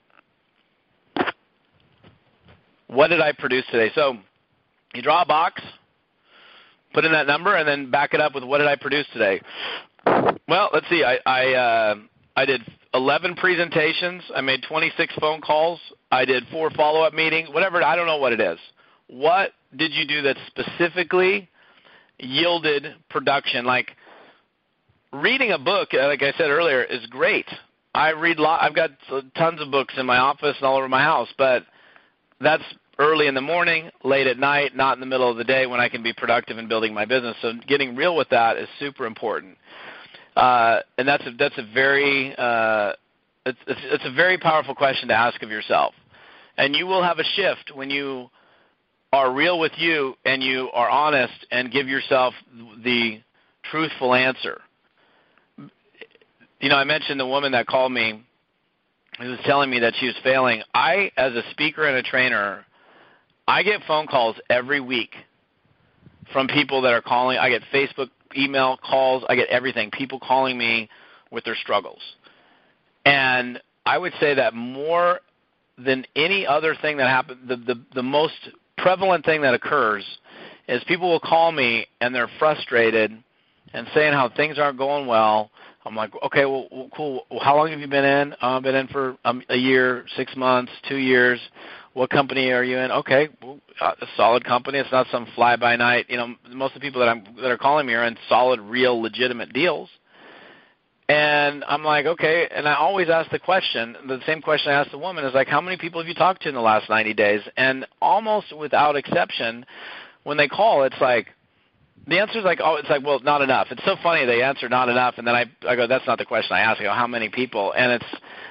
What did I produce today? So you draw a box, put in that number, and then back it up with what did I produce today? Well, let's see. I I, uh, I did eleven presentations. I made twenty-six phone calls. I did four follow-up meetings, whatever. I don't know what it is. What did you do that specifically yielded production? Like reading a book, like I said earlier, is great. I read a lot. I've got tons of books in my office and all over my house, but that's early in the morning, late at night, not in the middle of the day when I can be productive in building my business. So getting real with that is super important, uh, and that's a, that's a very uh, it's, it's, it's a very powerful question to ask of yourself. And you will have a shift when you are real with you and you are honest and give yourself the truthful answer. You know, I mentioned the woman that called me who was telling me that she was failing. I, as a speaker and a trainer, I get phone calls every week from people that are calling. I get Facebook, email calls. I get everything, people calling me with their struggles. And I would say that more than any other thing that happens, the, the, the most prevalent thing that occurs is people will call me and they're frustrated and saying how things aren't going well. I'm like, okay, well, well cool. Well, how long have you been in? Uh, I've been in for um, a year, six months, two years. What company are you in? Okay, well, uh, a solid company. It's not some fly-by-night. You know, most of the people that I'm that are calling me are in solid, real, legitimate deals. And I'm like, okay. And I always ask the question, the same question I asked the woman is like, how many people have you talked to in the last ninety days? And almost without exception, when they call, it's like, the answer is like, oh, it's like, well, not enough. It's so funny they answer not enough, and then I, I go, that's not the question I ask. I go, how many people? And it's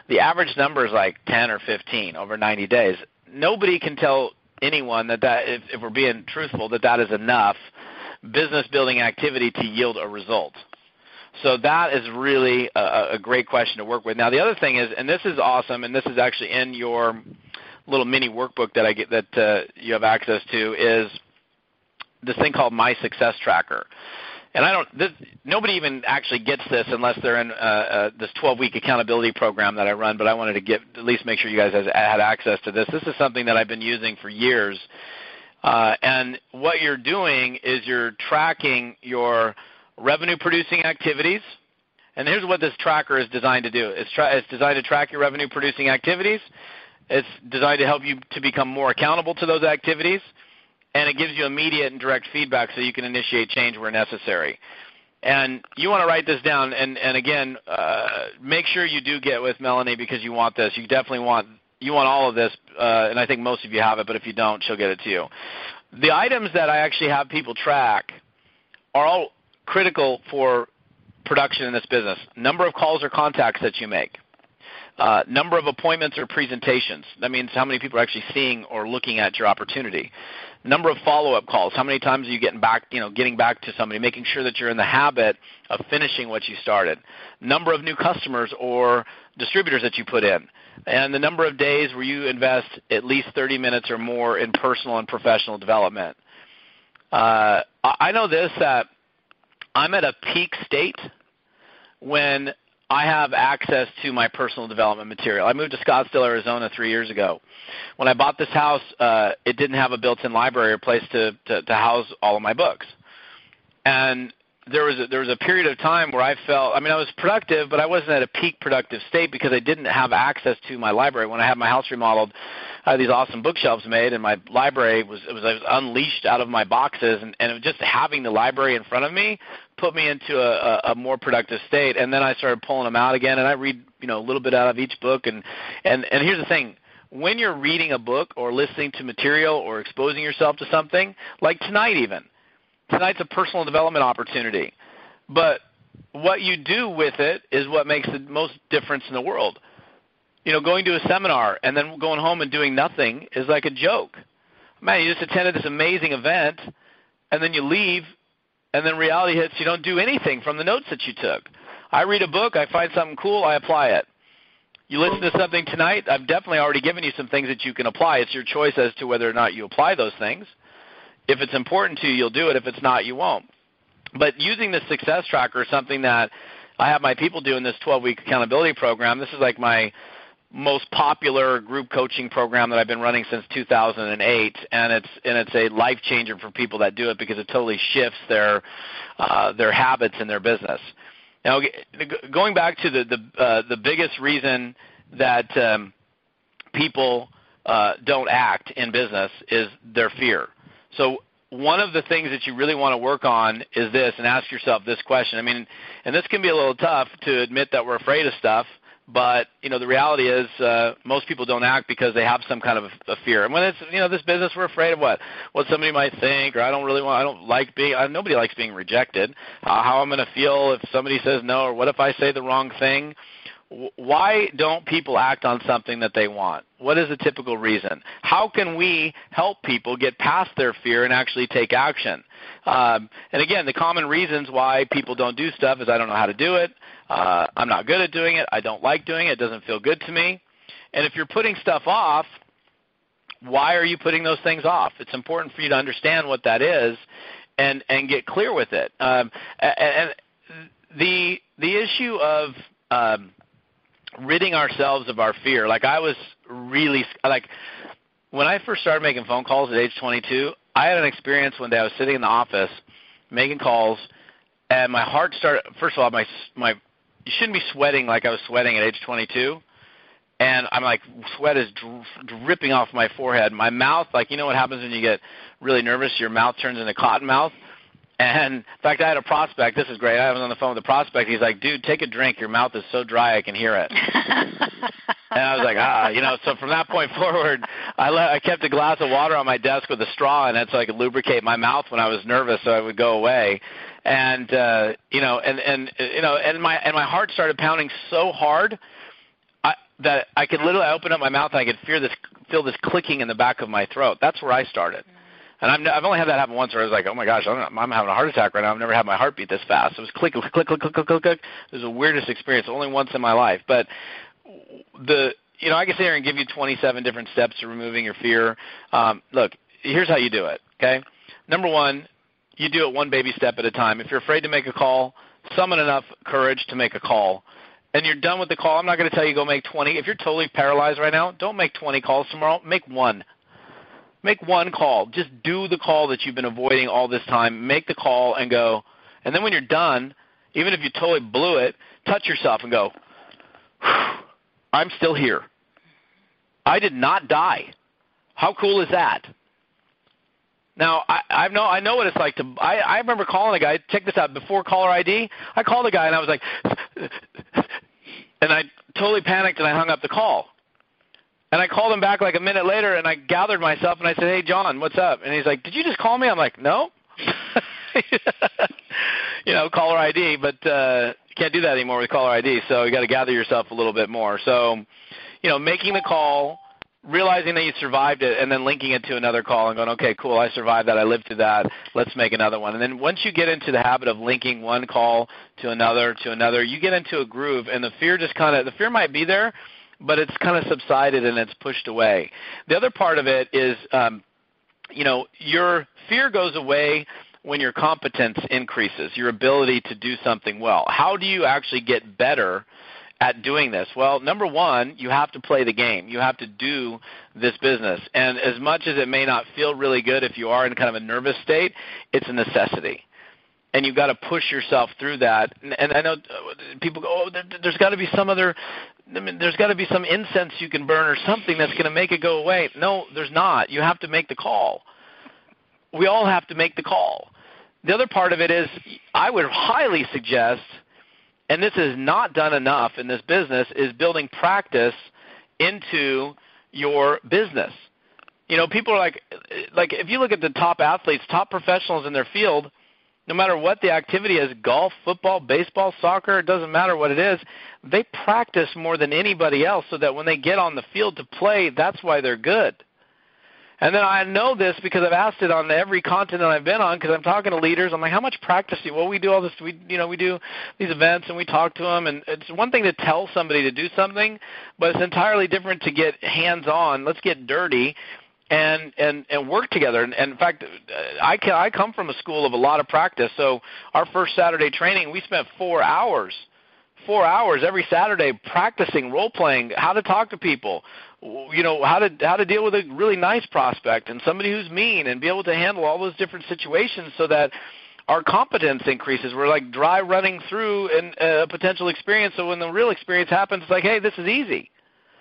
the average number is like ten or fifteen over ninety days. Nobody can tell anyone that, that if, if we're being truthful, that that is enough business building activity to yield a result. So that is really a, a great question to work with. Now, the other thing is, and this is awesome, and this is actually in your little mini workbook that I get that uh, you have access to, is this thing called My Success Tracker. And I don't. This, nobody even actually gets this unless they're in uh, uh, this twelve-week accountability program that I run. But I wanted to get at least make sure you guys has, had access to this. This is something that I've been using for years. Uh, and what you're doing is you're tracking your revenue-producing activities. And here's what this tracker is designed to do. It's, tra- it's designed to track your revenue-producing activities. It's designed to help you to become more accountable to those activities. And it gives you immediate and direct feedback so you can initiate change where necessary. And you want to write this down. And, and again, uh, make sure you do get with Melanie because you want this. You definitely want you want all of this, uh, and I think most of you have it, but if you don't, she'll get it to you. The items that I actually have people track are all critical for production in this business. Number of calls or contacts that you make. Uh, number of appointments or presentations. That means how many people are actually seeing or looking at your opportunity. Number of follow-up calls. How many times are you getting back, you know, getting back to somebody, making sure that you're in the habit of finishing what you started. Number of new customers or distributors that you put in. And the number of days where you invest at least thirty minutes or more in personal and professional development. Uh, I know this, that I'm at a peak state when I have access to my personal development material. I moved to Scottsdale, Arizona three years ago. When I bought this house, uh, it didn't have a built-in library or place to, to, to house all of my books. And there was a, there was a period of time where I felt, I mean, I was productive, but I wasn't at a peak productive state because I didn't have access to my library. When I had my house remodeled, I had these awesome bookshelves made, and my library was, it was, I was unleashed out of my boxes, and, and just having the library in front of me put me into a, a, a more productive state. And then I started pulling them out again, and I read, you know, a little bit out of each book. And, and, and here's the thing. When you're reading a book or listening to material or exposing yourself to something, like tonight even, tonight's a personal development opportunity. But what you do with it is what makes the most difference in the world. You know, going to a seminar and then going home and doing nothing is like a joke. Man, you just attended this amazing event, and then you leave, and then reality hits, you don't do anything from the notes that you took. I read a book, I find something cool, I apply it. You listen to something tonight, I've definitely already given you some things that you can apply. It's your choice as to whether or not you apply those things. If it's important to you, you'll do it. If it's not, you won't. But using the Success Tracker is something that I have my people do in this twelve-week accountability program. This is like my most popular group coaching program that I've been running since two thousand eight, and it's and it's a life changer for people that do it because it totally shifts their uh, their habits in their business. Now, going back to the the, uh, the biggest reason that um, people uh, don't act in business is their fear. So one of the things that you really want to work on is this, and ask yourself this question. I mean, and this can be a little tough to admit that we're afraid of stuff. But, you know, the reality is uh, most people don't act because they have some kind of a, a fear. And when it's, you know, this business, we're afraid of what? What somebody might think, or I don't really want, I don't like being, uh, nobody likes being rejected. Uh, how I'm going to feel if somebody says no, or what if I say the wrong thing? W- why don't people act on something that they want? What is the typical reason? How can we help people get past their fear and actually take action? Um, and again, the common reasons why people don't do stuff is I don't know how to do it. Uh, I'm not good at doing it. I don't like doing it. It doesn't feel good to me. And if you're putting stuff off, why are you putting those things off? It's important for you to understand what that is and, and get clear with it. Um, and the the issue of um, ridding ourselves of our fear, like I was really – like when I first started making phone calls at age twenty-two, I had an experience one day. I was sitting in the office making calls, and my heart started – first of all, my my – you shouldn't be sweating like I was sweating at age twenty-two. And I'm like, sweat is dri- dripping off my forehead. My mouth, like, you know what happens when you get really nervous? Your mouth turns into cotton mouth. And, in fact, I had a prospect. This is great. I was on the phone with the prospect. He's like, dude, take a drink. Your mouth is so dry I can hear it. And I was like, ah, you know, so from that point forward, I, let, I kept a glass of water on my desk with a straw in it so I could lubricate my mouth when I was nervous so it would go away. And, uh, you know, and, and, you know, and my, and my heart started pounding so hard. I, that I could literally open up my mouth and I could feel this feel this clicking in the back of my throat. That's where I started. And I'm, I've only had that happen once where I was like, oh, my gosh, I'm, I'm having a heart attack right now. I've never had my heart beat this fast. It was click, click, click, click, click, click, click, click. It was the weirdest experience, only once in my life. But the, you know, I can sit here and give you twenty-seven different steps to removing your fear. Um, look, here's how you do it, okay? Number one, you do it one baby step at a time. If you're afraid to make a call, summon enough courage to make a call. And you're done with the call. I'm not going to tell you go make twenty. If you're totally paralyzed right now, don't make twenty calls tomorrow. Make one. Make one call. Just do the call that you've been avoiding all this time. Make the call and go. And then when you're done, even if you totally blew it, touch yourself and go, I'm still here. I did not die. How cool is that? Now, I, I know I know what it's like to I, – I remember calling a guy. Check this out. Before caller I D, I called a guy and I was like – and I totally panicked and I hung up the call. And I called him back like a minute later, and I gathered myself, and I said, hey, John, what's up? And he's like, did you just call me? I'm like, no. you know, caller I D, but uh, you can't do that anymore with caller I D, so you got to gather yourself a little bit more. So, you know, making the call, realizing that you survived it, and then linking it to another call and going, okay, cool, I survived that, I lived through that, let's make another one. And then once you get into the habit of linking one call to another to another, you get into a groove, and the fear just kind of – the fear might be there, but it's kind of subsided and it's pushed away. The other part of it is, um, you know, your fear goes away when your competence increases, your ability to do something well. How do you actually get better at doing this? Well, number one, you have to play the game. You have to do this business. And as much as it may not feel really good if you are in kind of a nervous state, it's a necessity. And you've got to push yourself through that. And, and I know people go, oh, there, there's got to be some other I mean, there's got to be some incense you can burn or something that's going to make it go away. No, there's not. You have to make the call. We all have to make the call. The other part of it is I would highly suggest, and this is not done enough in this business, is building practice into your business. You know, people are like, like if you look at the top athletes, top professionals in their field, no matter what the activity is, golf, football, baseball, soccer, it doesn't matter what it is, they practice more than anybody else so that when they get on the field to play, that's why they're good. And then I know this because I've asked it on every continent I've been on because I'm talking to leaders. I'm like, how much practice do you? Well, we do all this. We, you know, we do these events and we talk to them. And it's one thing to tell somebody to do something, but it's entirely different to get hands-on. Let's get dirty. And, and and work together. And, and in fact, I can, I come from a school of a lot of practice. So our first Saturday training, we spent four hours, four hours every Saturday practicing role playing, how to talk to people, you know, how to how to deal with a really nice prospect and somebody who's mean, and be able to handle all those different situations so that our competence increases. We're like dry running through an, a potential experience. So when the real experience happens, it's like, hey, this is easy.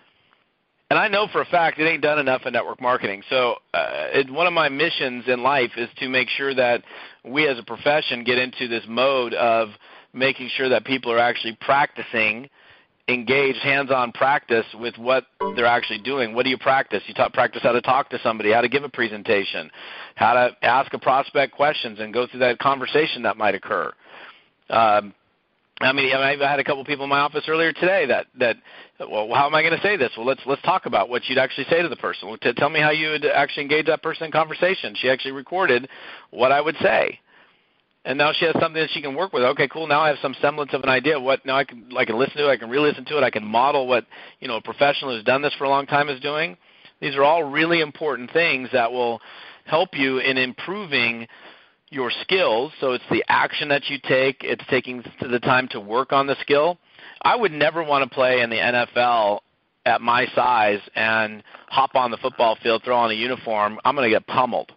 And I know for a fact it ain't done enough in network marketing. So uh, it, one of my missions in life is to make sure that we as a profession get into this mode of making sure that people are actually practicing, engaged, hands-on practice with what they're actually doing. What do you practice? You talk, practice how to talk to somebody, how to give a presentation, how to ask a prospect questions and go through that conversation that might occur. Um, I mean, I had a couple people in my office earlier today that, that well, how am I going to say this? Well, let's let's talk about what you'd actually say to the person. Well, to tell me how you would actually engage that person in conversation. She actually recorded what I would say. And now she has something that she can work with. Okay, cool. Now I have some semblance of an idea of what now I can I can listen to it. I can re-listen to it. I can model what, you know, a professional who's done this for a long time is doing. These are all really important things that will help you in improving your skills. So it's the action that you take. It's taking the time to work on the skill. I would never want to play in the N F L at my size and hop on the football field, throw on a uniform. I'm going to get pummeled.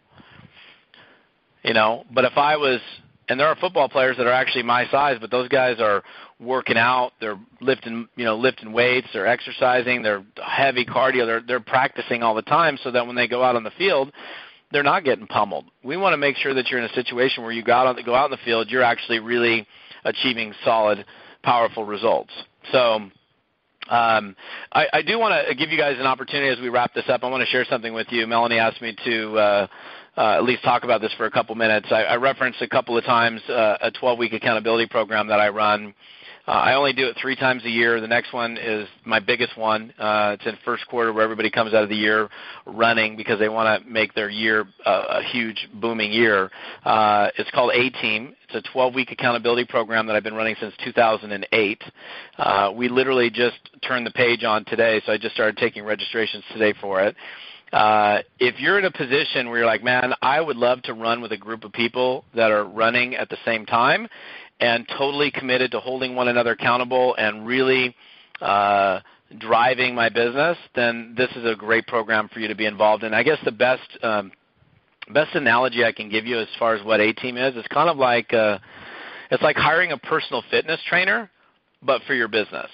You know, but if I was, and there are football players that are actually my size, but those guys are working out, they're lifting, you know, lifting weights, they're exercising, they're heavy cardio, they're they're practicing all the time so that when they go out on the field, they're not getting pummeled. We want to make sure that you're in a situation where you go out on the, go out in the field, you're actually really achieving solid, powerful results. So um, I, I do want to give you guys an opportunity as we wrap this up. I want to share something with you. Melanie asked me to uh, uh, at least talk about this for a couple minutes. I, I referenced a couple of times uh, a twelve-week accountability program that I run Uh, I only do it three times a year. The next one is my biggest one. Uh, it's in first quarter where everybody comes out of the year running because they want to make their year uh, a huge, booming year. Uh, it's called A-Team. It's a twelve-week accountability program that I've been running since two thousand eight. Uh, we literally just turned the page on today, so I just started taking registrations today for it. Uh, if you're in a position where you're like, man, I would love to run with a group of people that are running at the same time and totally committed to holding one another accountable and really uh, driving my business, then this is a great program for you to be involved in. I guess the best um, best analogy I can give you as far as what A-Team is, it's kind of like uh, it's like hiring a personal fitness trainer, but for your business.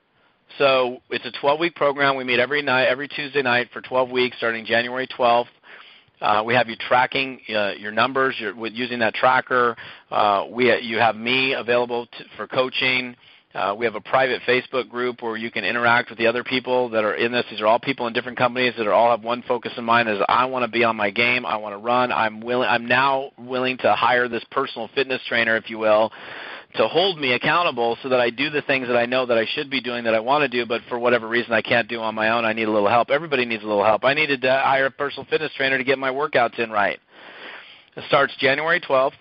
So it's a twelve-week program. We meet every night, every Tuesday night for twelve weeks, starting January twelfth. Uh, we have you tracking uh, your numbers you're, with using that tracker. Uh, we you have me available to, for coaching. Uh, we have a private Facebook group where you can interact with the other people that are in this. These are all people in different companies that are all have one focus in mind: is I want to be on my game. I want to run. I'm willing. I'm now willing to hire this personal fitness trainer, if you will, to hold me accountable so that I do the things that I know that I should be doing that I want to do, but for whatever reason I can't do on my own. I need a little help. Everybody needs a little help. I needed to hire a personal fitness trainer to get my workouts in right. It starts January twelfth.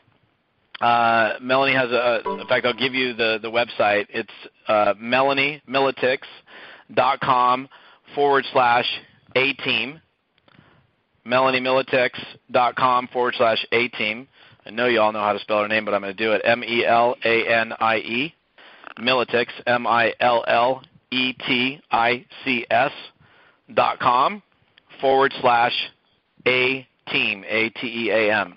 Uh, Melanie has a, in fact, I'll give you the, the website. It's uh, Melanie Miletics dot com forward slash A-Team. Melanie Miletics dot com forward slash A-Team. I know you all know how to spell her name, but I'm going to do it. M E L A N I E, Miletics, M I L L E T I C S dot com forward slash A-Team, A T E A M.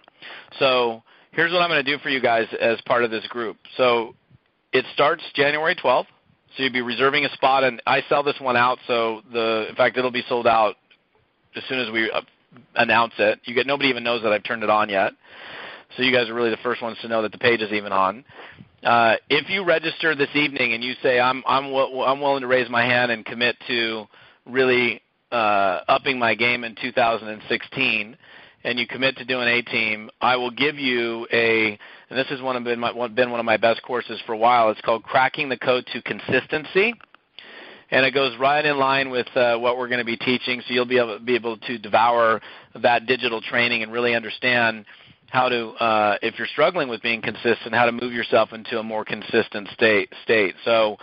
So here's what I'm going to do for you guys as part of this group. So it starts January twelfth, so you'll be reserving a spot, and I sell this one out, so the in fact, it'll be sold out as soon as we announce it. You get nobody even knows that I've turned it on yet. So you guys are really the first ones to know that the page is even on. Uh, if you register this evening and you say, I'm I'm, w- I'm willing to raise my hand and commit to really uh, upping my game in two thousand sixteen, and you commit to doing A-Team, I will give you a, and this has one of been, my, been one of my best courses for a while. It's called Cracking the Code to Consistency. And it goes right in line with uh, what we're going to be teaching, so you'll be able, be able to devour that digital training and really understand how to, uh, if you're struggling with being consistent, how to move yourself into a more consistent state. state. So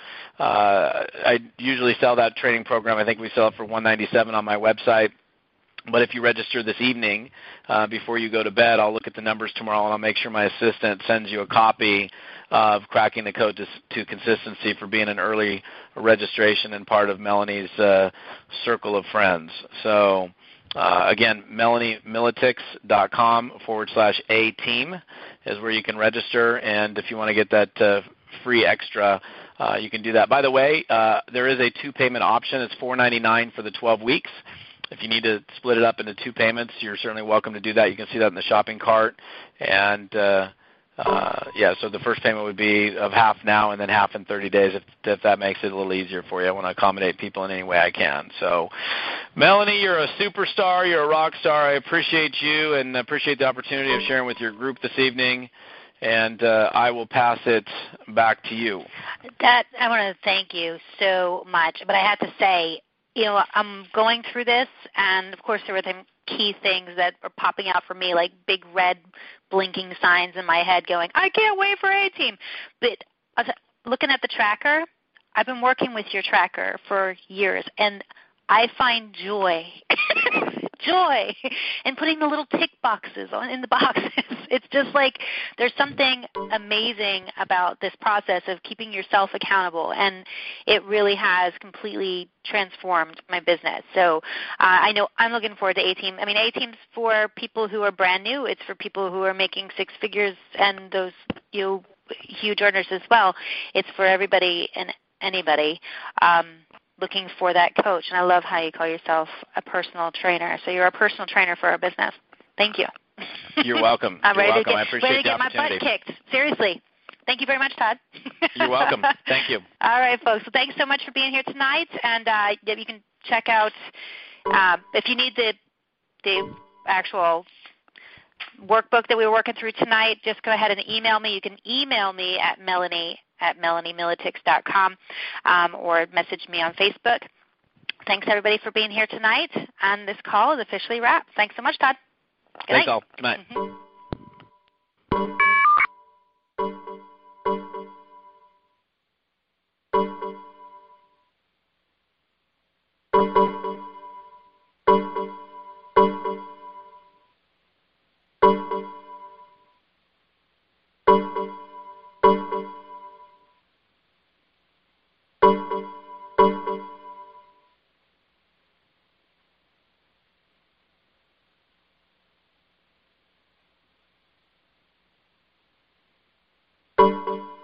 uh, I usually sell that training program. I think we sell it for one hundred ninety-seven dollars on my website. But if you register this evening uh, before you go to bed, I'll look at the numbers tomorrow, and I'll make sure my assistant sends you a copy of Cracking the Code to, to Consistency for being an early registration and part of Melanie's uh, circle of friends. So Uh, again, Melanie Miletics dot com forward slash A-Team is where you can register, and if you want to get that uh, free extra, uh, you can do that. By the way, uh, there is a two-payment option. It's four hundred ninety-nine dollars for the twelve weeks. If you need to split it up into two payments, you're certainly welcome to do that. You can see that in the shopping cart. And, uh, uh, yeah, so the first payment would be of half now and then half in thirty days if, if that makes it a little easier for you. I want to accommodate people in any way I can. So, Melanie, you're a superstar. You're a rock star. I appreciate you and appreciate the opportunity of sharing with your group this evening. And uh, I will pass it back to you. That, I want to thank you so much. But I have to say, you know, I'm going through this, and, of course, there were some key things that are popping out for me, like big red blinking signs in my head going, I can't wait for A-Team. But I was looking at the tracker, I've been working with your tracker for years, and I find joy, joy in putting the little tick boxes on in the boxes. It's just like there's something amazing about this process of keeping yourself accountable, and it really has completely transformed my business. So uh, I know I'm looking forward to A-Team. I mean, A-Team's for people who are brand new. It's for people who are making six figures and those you know, huge earners as well. It's for everybody and anybody um, looking for that coach. And I love how you call yourself a personal trainer. So you're a personal trainer for our business. Thank you. You're welcome. I'm You're ready welcome. to get, I appreciate ready to the get my opportunity. butt kicked. Seriously. Thank you very much, Todd. You're welcome. Thank you. All right, folks. Well, thanks so much for being here tonight. And uh, you can check out, uh, if you need the the actual workbook that we were working through tonight, just go ahead and email me. You can email me at Melanie at melanie militics dot com um, or message me on Facebook. Thanks, everybody, for being here tonight, and this call is officially wrapped. Thanks so much, Todd. Good Thanks night. all. Good night. Mm-hmm.